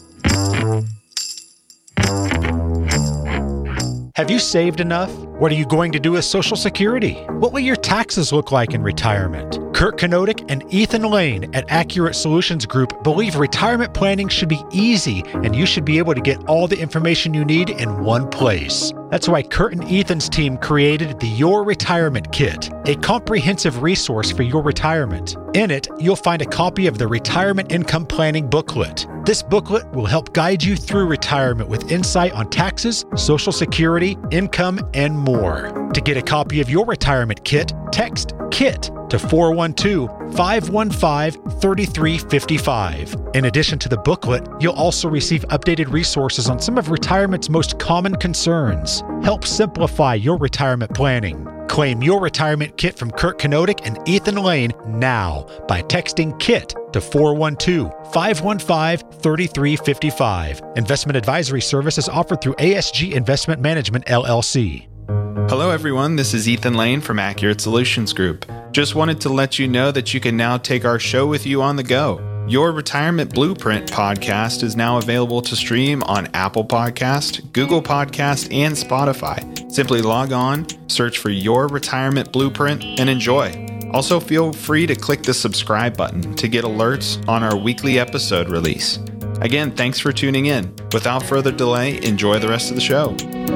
Have you saved enough? What are you going to do with Social Security? What will your taxes look like in retirement? Kurt Kanodik and Ethan Lane at Accurate Solutions Group believe retirement planning should be easy, and you should be able to get all the information you need in one place. That's why Kurt and Ethan's team created the Your Retirement Kit, a comprehensive resource for your retirement. In it, you'll find a copy of the Retirement Income Planning Booklet. This booklet will help guide you through retirement with insight on taxes, Social Security, income, and more. To get a copy of your retirement kit, text KIT to four one two, five one five, three three five five. In addition to the booklet, you'll also receive updated resources on some of retirement's most common concerns. Help simplify your retirement planning. Claim your retirement kit from Kurt Kanodik and Ethan Lane now by texting KIT to four one two, five one five, three three five five. Investment advisory service is offered through A S G Investment Management, L L C. Hello everyone, this is Ethan Lane from Accurate Solutions Group. Just wanted to let you know that you can now take our show with you on the go. Your Retirement Blueprint podcast is now available to stream on Apple Podcast, Google Podcast, and Spotify. Simply log on, search for Your Retirement Blueprint, and enjoy. Also, feel free to click the subscribe button to get alerts on our weekly episode release. Again, thanks for tuning in. Without further delay, enjoy the rest of the show.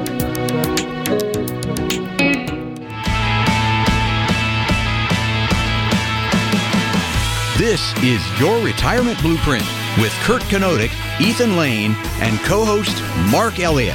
This is Your Retirement Blueprint with Kurt Kenodic, Ethan Lane, and co-host Mark Elliott.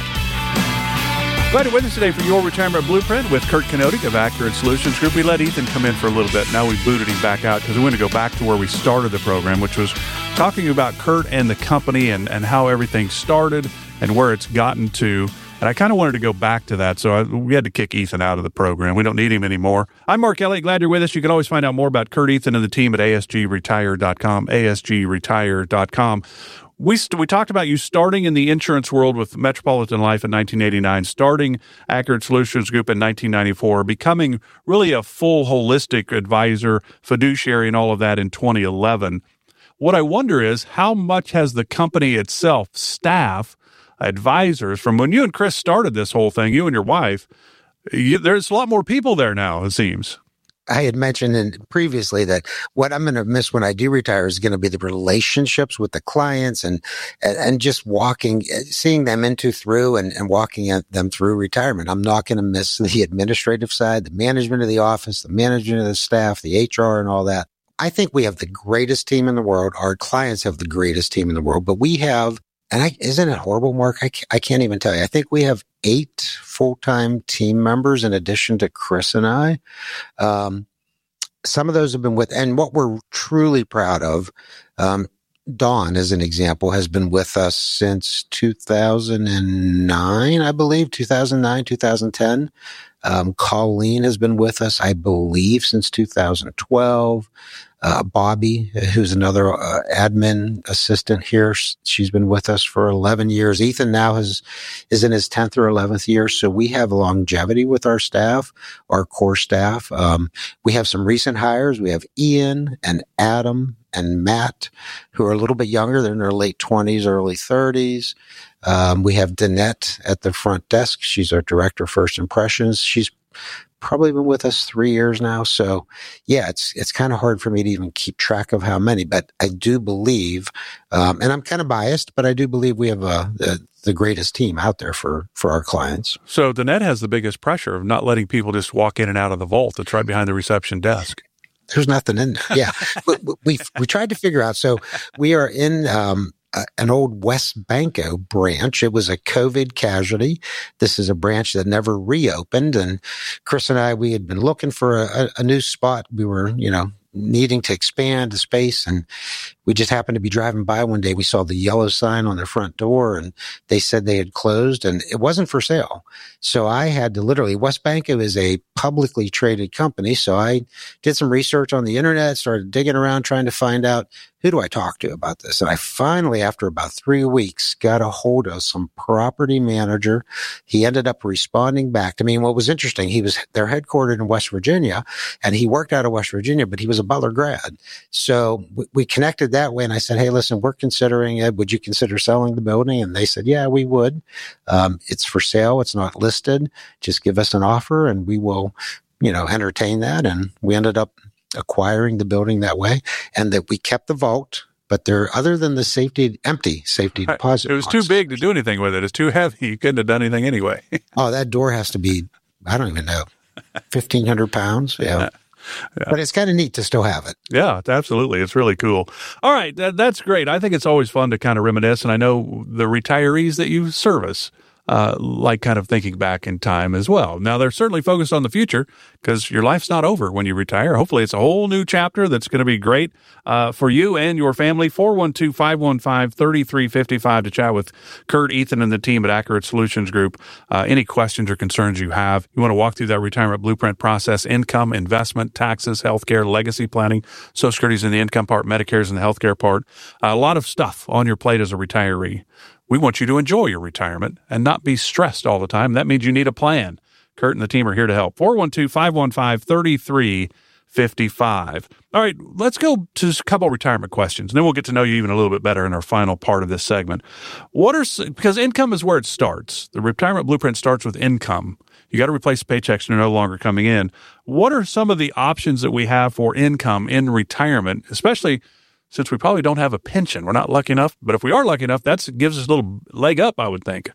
Glad you're with us today for Your Retirement Blueprint with Kurt Kenodic of Accurate Solutions Group. We let Ethan come in for a little bit. Now we booted him back out because we want to go back to where we started the program, which was talking about Kurt and the company and, and how everything started and where it's gotten to. And I kind of wanted to go back to that, so I, we had to kick Ethan out of the program. We don't need him anymore. I'm Mark Elliott. Glad you're with us. You can always find out more about Kurt, Ethan, and the team at A S G retire dot com, A S G retire dot com. We st- we talked about you starting in the insurance world with Metropolitan Life in nineteen eighty-nine, starting Accurate Solutions Group in nineteen ninety-four, becoming really a full holistic advisor, fiduciary, and all of that in twenty eleven. What I wonder is how much has the company itself, staff, advisors, from when you and Chris started this whole thing, you and your wife, you, there's a lot more people there now, it seems. I had mentioned in, previously that what I'm going to miss when I do retire is going to be the relationships with the clients and, and, and just walking, seeing them into through and, and walking them through retirement. I'm not going to miss the administrative side, the management of the office, the management of the staff, the H R and all that. I think we have the greatest team in the world. Our clients have the greatest team in the world, but we have, and I, isn't it horrible, Mark? I, I can't even tell you. I think we have eight full-time team members in addition to Chris and I. Um, some of those have been with, and what we're truly proud of, um, Dawn, as an example, has been with us since two thousand nine, I believe, two thousand nine, two thousand ten. Um, Colleen has been with us, I believe, since two thousand twelve. Uh, Bobby, who's another uh, admin assistant here, she's been with us for eleven years. Ethan now has, is in his tenth or eleventh year. So we have longevity with our staff, our core staff. Um, we have some recent hires. We have Ian and Adam and Matt, who are a little bit younger. They're in their late twenties, early thirties. Um, we have Danette at the front desk. She's our director of first impressions. She's probably been with us three years now. So yeah, it's, it's kind of hard for me to even keep track of how many, but I do believe, um, and I'm kind of biased, but I do believe we have a, the, the greatest team out there for, for our clients. So Danette has the biggest pressure of not letting people just walk in and out of the vault that's right behind the reception desk. There's nothing in there. Yeah. we, we, we tried to figure out. So we are in, um, Uh, an old West Banco branch. It was a COVID casualty. This is a branch that never reopened. And Chris and I, we had been looking for a, a new spot. We were, you know, needing to expand the space. And we just happened to be driving by one day. We saw the yellow sign on their front door and they said they had closed and it wasn't for sale. So I had to literally, West Banco is a publicly traded company. So I did some research on the internet, started digging around, trying to find out who do I talk to about this? And I finally, after about three weeks, got a hold of some property manager. He ended up responding back to me. And what was interesting, he was, they're headquartered in West Virginia and he worked out of West Virginia, but he was a Butler grad. So we, we connected that way. And I said, hey, listen, we're considering it. Would you consider selling the building? And they said, yeah, we would. Um, it's for sale. It's not listed. Just give us an offer and we will, you know, entertain that. And we ended up acquiring the building that way, and that we kept the vault, but there, other than the safety, empty safety deposit. It was box. Too big to do anything with it. It's too heavy. You couldn't have done anything anyway. Oh, that door has to be, I don't even know, fifteen hundred pounds. Yeah. Yeah. But it's kind of neat to still have it. Yeah, absolutely. It's really cool. All right. That, that's great. I think it's always fun to kind of reminisce. And I know the retirees that you service Uh, like kind of thinking back in time as well. Now, they're certainly focused on the future because your life's not over when you retire. Hopefully, it's a whole new chapter that's going to be great uh, for you and your family. four one two, five one five, three three five five to chat with Kurt, Ethan, and the team at Accurate Solutions Group. Uh, any questions or concerns you have, you want to walk through that retirement blueprint process, income, investment, taxes, healthcare, legacy planning, Social Security's in the income part, Medicare's in the healthcare part. Uh, a lot of stuff on your plate as a retiree. We want you to enjoy your retirement and not be stressed all the time. That means you need a plan. Kurt and the team are here to help. four one two, five one five, three three fifty-five. All right, let's go to a couple of retirement questions, and then we'll get to know you even a little bit better in our final part of this segment. What are, because income is where it starts. The retirement blueprint starts with income. You got to replace paychecks that are no longer coming in. What are some of the options that we have for income in retirement, especially since we probably don't have a pension? We're not lucky enough, but if we are lucky enough, that gives us a little leg up, I would think.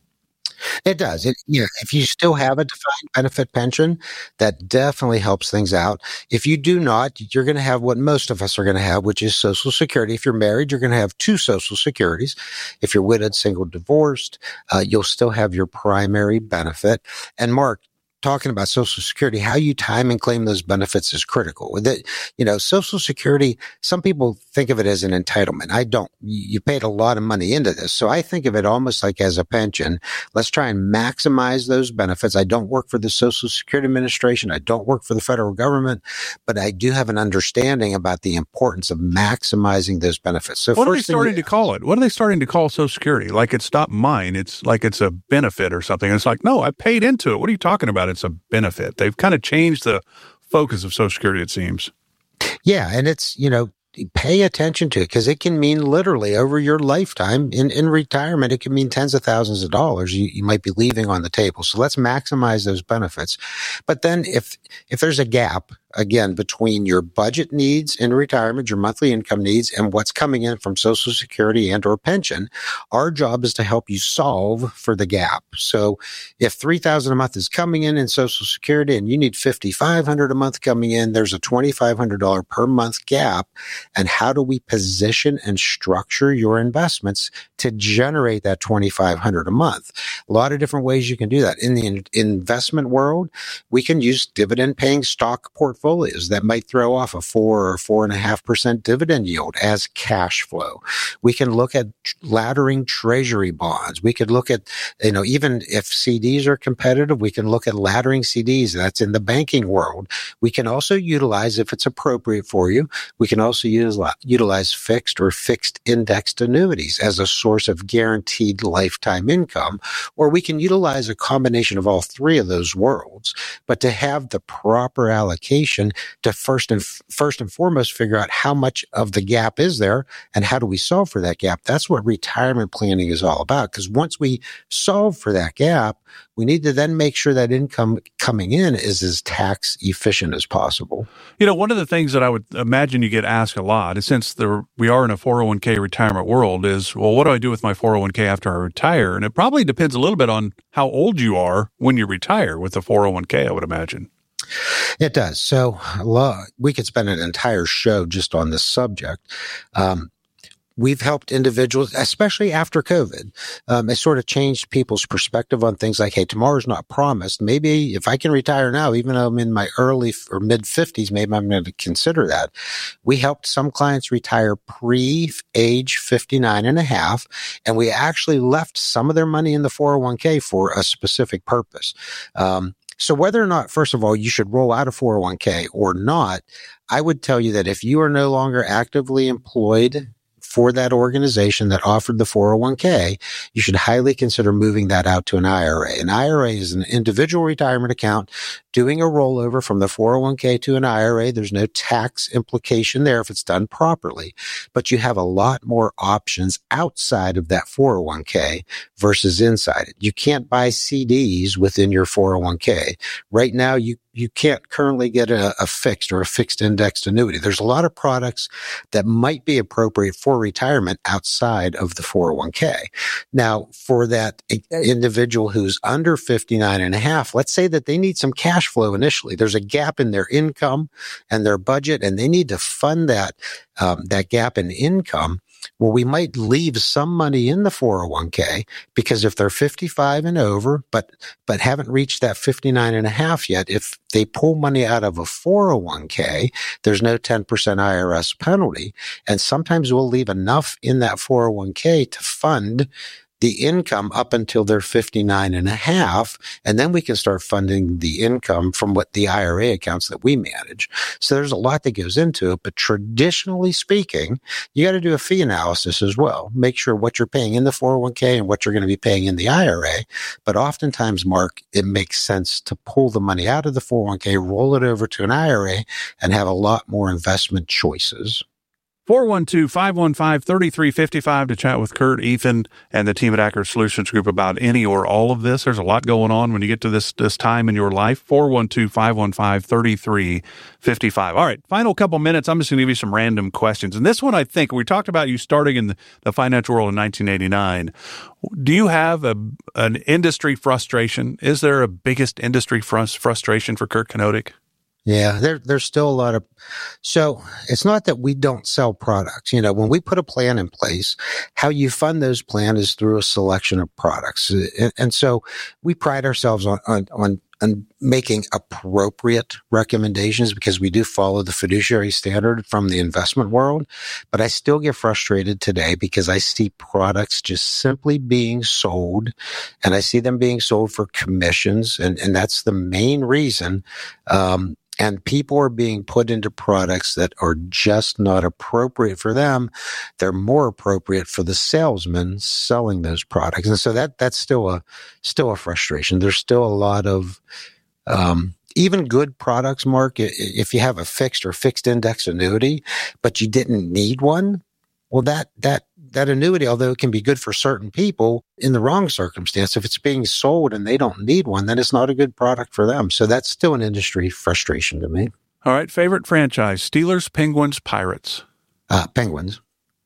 It does. It, you know, if you still have a defined benefit pension, that definitely helps things out. If you do not, you're going to have what most of us are going to have, which is Social Security. If you're married, you're going to have two Social Securities. If you're widowed, single, divorced, uh, you'll still have your primary benefit. And Mark, talking about Social Security, how you time and claim those benefits is critical. With it, you know, Social Security, some people think of it as an entitlement. I don't. You paid a lot of money into this. So I think of it almost like as a pension. Let's try and maximize those benefits. I don't work for the Social Security Administration. I don't work for the federal government, but I do have an understanding about the importance of maximizing those benefits. So what first are they starting we, to call it? What are they starting to call Social Security? Like it's not mine. It's like it's a benefit or something. And it's like, no, I paid into it. What are you talking about? It's a benefit. They've kind of changed the focus of Social Security, it seems. Yeah. And it's, you know, pay attention to it because it can mean literally over your lifetime in, in retirement, it can mean tens of thousands of dollars you, you might be leaving on the table. So let's maximize those benefits. But then if, if there's a gap, again, between your budget needs in retirement, your monthly income needs, and what's coming in from Social Security and or pension, our job is to help you solve for the gap. So if three thousand dollars a month is coming in in Social Security and you need fifty-five hundred dollars a month coming in, there's a twenty-five hundred dollars per month gap. And how do we position and structure your investments to generate that twenty-five hundred dollars a month? A lot of different ways you can do that. In the in- investment world, we can use dividend paying stock portfolios. Portfolios that might throw off a four or four and a half percent dividend yield as cash flow. We can look at laddering treasury bonds. We could look at, you know, even if C Ds are competitive, we can look at laddering C Ds. That's in the banking world. We can also utilize, if it's appropriate for you, we can also use, utilize fixed or fixed indexed annuities as a source of guaranteed lifetime income, or we can utilize a combination of all three of those worlds. But to have the proper allocation to first and first and foremost figure out how much of the gap is there and how do we solve for that gap. That's what retirement planning is all about. Because once we solve for that gap, we need to then make sure that income coming in is as tax efficient as possible. You know, one of the things that I would imagine you get asked a lot is, since there, we are in a four oh one k retirement world, is, well, what do I do with my four oh one k after I retire? And it probably depends a little bit on how old you are when you retire with the four oh one k, I would imagine. It does. So we could spend an entire show just on this subject. Um, we've helped individuals, especially after COVID. Um, it sort of changed people's perspective on things like, hey, tomorrow's not promised. Maybe if I can retire now, even though I'm in my early or mid fifties, maybe I'm going to consider that. We helped some clients retire pre-age fifty-nine and a half, and we actually left some of their money in the four oh one k for a specific purpose. Um, So whether or not, first of all, you should roll out a four oh one k or not, I would tell you that if you are no longer actively employed for that organization that offered the four oh one k, you should highly consider moving that out to an I R A. An I R A is an individual retirement account doing a rollover from the four oh one k to an I R A. There's no tax implication there if it's done properly, but you have a lot more options outside of that four oh one k versus inside it. You can't buy C Ds within your four oh one k. Right now, you you can't currently get a, a fixed or a fixed indexed annuity. There's a lot of products that might be appropriate for retirement outside of the four oh one k. Now, for that individual who's under fifty-nine and a half, let's say that they need some cash flow initially. There's a gap in their income and their budget, and they need to fund that, um, that gap in income. Well, we might leave some money in the four oh one k because if they're fifty-five and over, but, but haven't reached that fifty-nine and a half yet, if they pull money out of a four oh one k, there's no ten percent I R S penalty. And sometimes we'll leave enough in that four oh one k to fund the income up until they're fifty-nine and a half. And then we can start funding the income from what the I R A accounts that we manage. So there's a lot that goes into it. But traditionally speaking, you got to do a fee analysis as well. Make sure what you're paying in the four oh one k and what you're going to be paying in the I R A. But oftentimes, Mark, it makes sense to pull the money out of the four oh one k, roll it over to an I R A, and have a lot more investment choices. four one two, five one five, three three five five to chat with Kurt, Ethan, and the team at Accurate Solutions Group about any or all of this. There's a lot going on when you get to this this time in your life. four one two, five one five, three three five five. All right, final couple minutes. I'm just going to give you some random questions. And this one, I think, we talked about you starting in the, the financial world in nineteen eighty-nine. Do you have a an industry frustration? Is there a biggest industry frust- frustration for Kurt Kenotic? Yeah, there, there's still a lot of, so it's not that we don't sell products. You know, when we put a plan in place, how you fund those plans is through a selection of products. And, and so we pride ourselves on, on, on, on making appropriate recommendations because we do follow the fiduciary standard from the investment world. But I still get frustrated today because I see products just simply being sold, and I see them being sold for commissions. And, and that's the main reason. Um, And people are being put into products that are just not appropriate for them. They're more appropriate for the salesman selling those products. And so that, that's still a, still a frustration. There's still a lot of, um, even good products, Mark, if you have a fixed or fixed index annuity, but you didn't need one, well, that, that, that annuity, although it can be good for certain people, in the wrong circumstance, if it's being sold and they don't need one, then it's not a good product for them. So that's still an industry frustration to me. All right. Favorite franchise, Steelers, Penguins, Pirates? Uh, Penguins.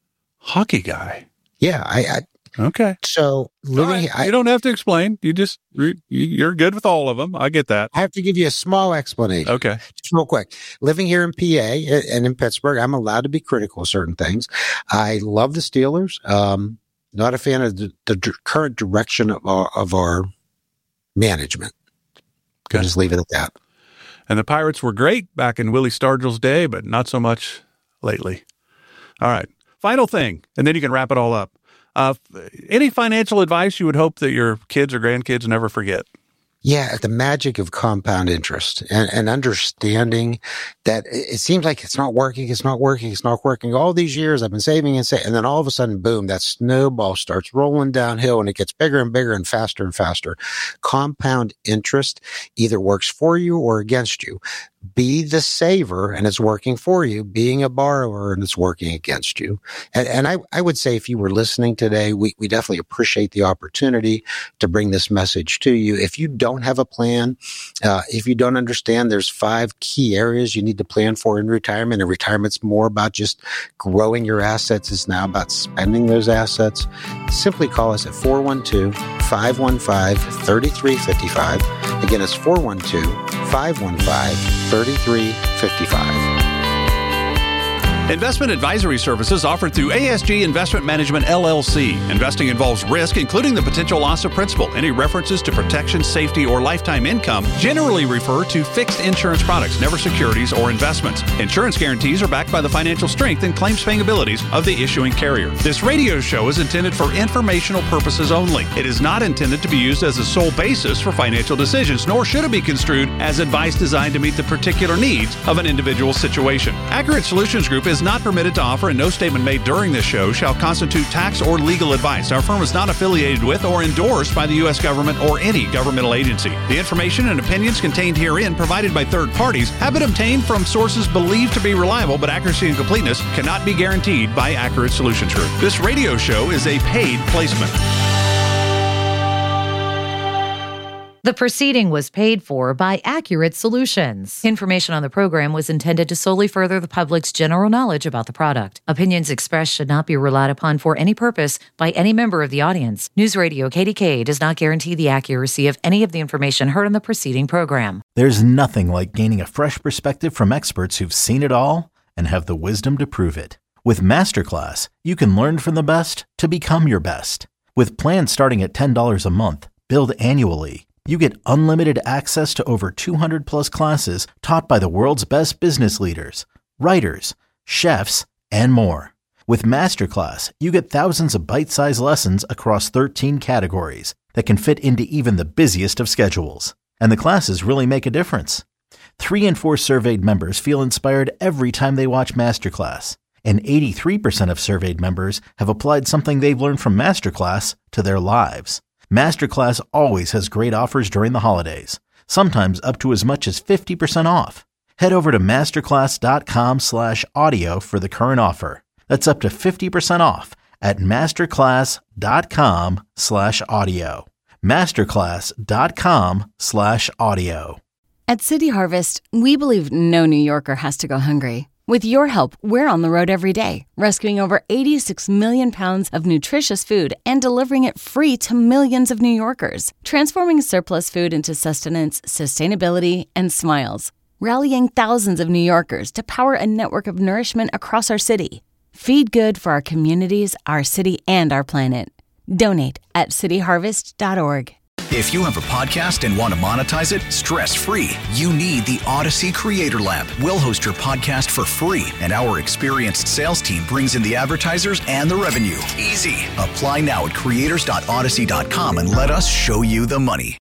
Hockey guy. Yeah. I, I Okay. So living, right. I, you don't have to explain. You just, you're good with all of them. I get that. I have to give you a small explanation. Okay. Just real quick. Living here in P A and in Pittsburgh, I'm allowed to be critical of certain things. I love the Steelers. Um, not a fan of the, the current direction of our, of our management. Okay. I'll just leave it at that. And the Pirates were great back in Willie Stargell's day, but not so much lately. All right. Final thing, and then you can wrap it all up. Uh, any financial advice you would hope that your kids or grandkids never forget? Yeah, the magic of compound interest and, and understanding that it seems like it's not working, it's not working, it's not working. All these years I've been saving and saving, and then all of a sudden, boom, that snowball starts rolling downhill and it gets bigger and bigger and faster and faster. Compound interest either works for you or against you. Be the saver and it's working for you. Being a borrower and it's working against you. And, and I, I would say if you were listening today, we, we definitely appreciate the opportunity to bring this message to you. If you don't have a plan, uh, if you don't understand, there's five key areas you need to plan for in retirement. And retirement's more about just growing your assets. It's now about spending those assets. Simply call us at four one two, five one five, three three five five. Again, it's four one two, five one five, three three five five. Investment advisory services offered through A S G Investment Management, L L C. Investing involves risk, including the potential loss of principal. Any references to protection, safety, or lifetime income generally refer to fixed insurance products, never securities or investments. Insurance guarantees are backed by the financial strength and claims-paying abilities of the issuing carrier. This radio show is intended for informational purposes only. It is not intended to be used as a sole basis for financial decisions, nor should it be construed as advice designed to meet the particular needs of an individual situation. Accurate Solutions Group is not permitted to offer, and no statement made during this show shall constitute tax or legal advice. Our firm is not affiliated with or endorsed by the U S government or any governmental agency. The information and opinions contained herein provided by third parties have been obtained from sources believed to be reliable, but accuracy and completeness cannot be guaranteed by Accurate Solutions Group. This radio show is a paid placement. The proceeding was paid for by Accurate Solutions. Information on the program was intended to solely further the public's general knowledge about the product. Opinions expressed should not be relied upon for any purpose by any member of the audience. News Radio K D K does not guarantee the accuracy of any of the information heard on the preceding program. There's nothing like gaining a fresh perspective from experts who've seen it all and have the wisdom to prove it. With Masterclass, you can learn from the best to become your best. With plans starting at ten dollars a month, billed annually, you get unlimited access to over two hundred plus classes taught by the world's best business leaders, writers, chefs, and more. With Masterclass, you get thousands of bite-sized lessons across thirteen categories that can fit into even the busiest of schedules. And the classes really make a difference. Three in four surveyed members feel inspired every time they watch Masterclass. And eighty-three percent of surveyed members have applied something they've learned from Masterclass to their lives. Masterclass always has great offers during the holidays, sometimes up to as much as fifty percent off. Head over to masterclass.com slash audio for the current offer. That's up to fifty percent off at masterclass.com slash audio. Masterclass.com slash audio. At City Harvest, we believe no New Yorker has to go hungry. With your help, we're on the road every day, rescuing over eighty-six million pounds of nutritious food and delivering it free to millions of New Yorkers, transforming surplus food into sustenance, sustainability, and smiles, rallying thousands of New Yorkers to power a network of nourishment across our city. Feed good for our communities, our city, and our planet. Donate at city harvest dot org. If you have a podcast and want to monetize it stress-free, you need the Odyssey Creator Lab. We'll host your podcast for free, and our experienced sales team brings in the advertisers and the revenue. Easy. Apply now at creators dot odyssey dot com and let us show you the money.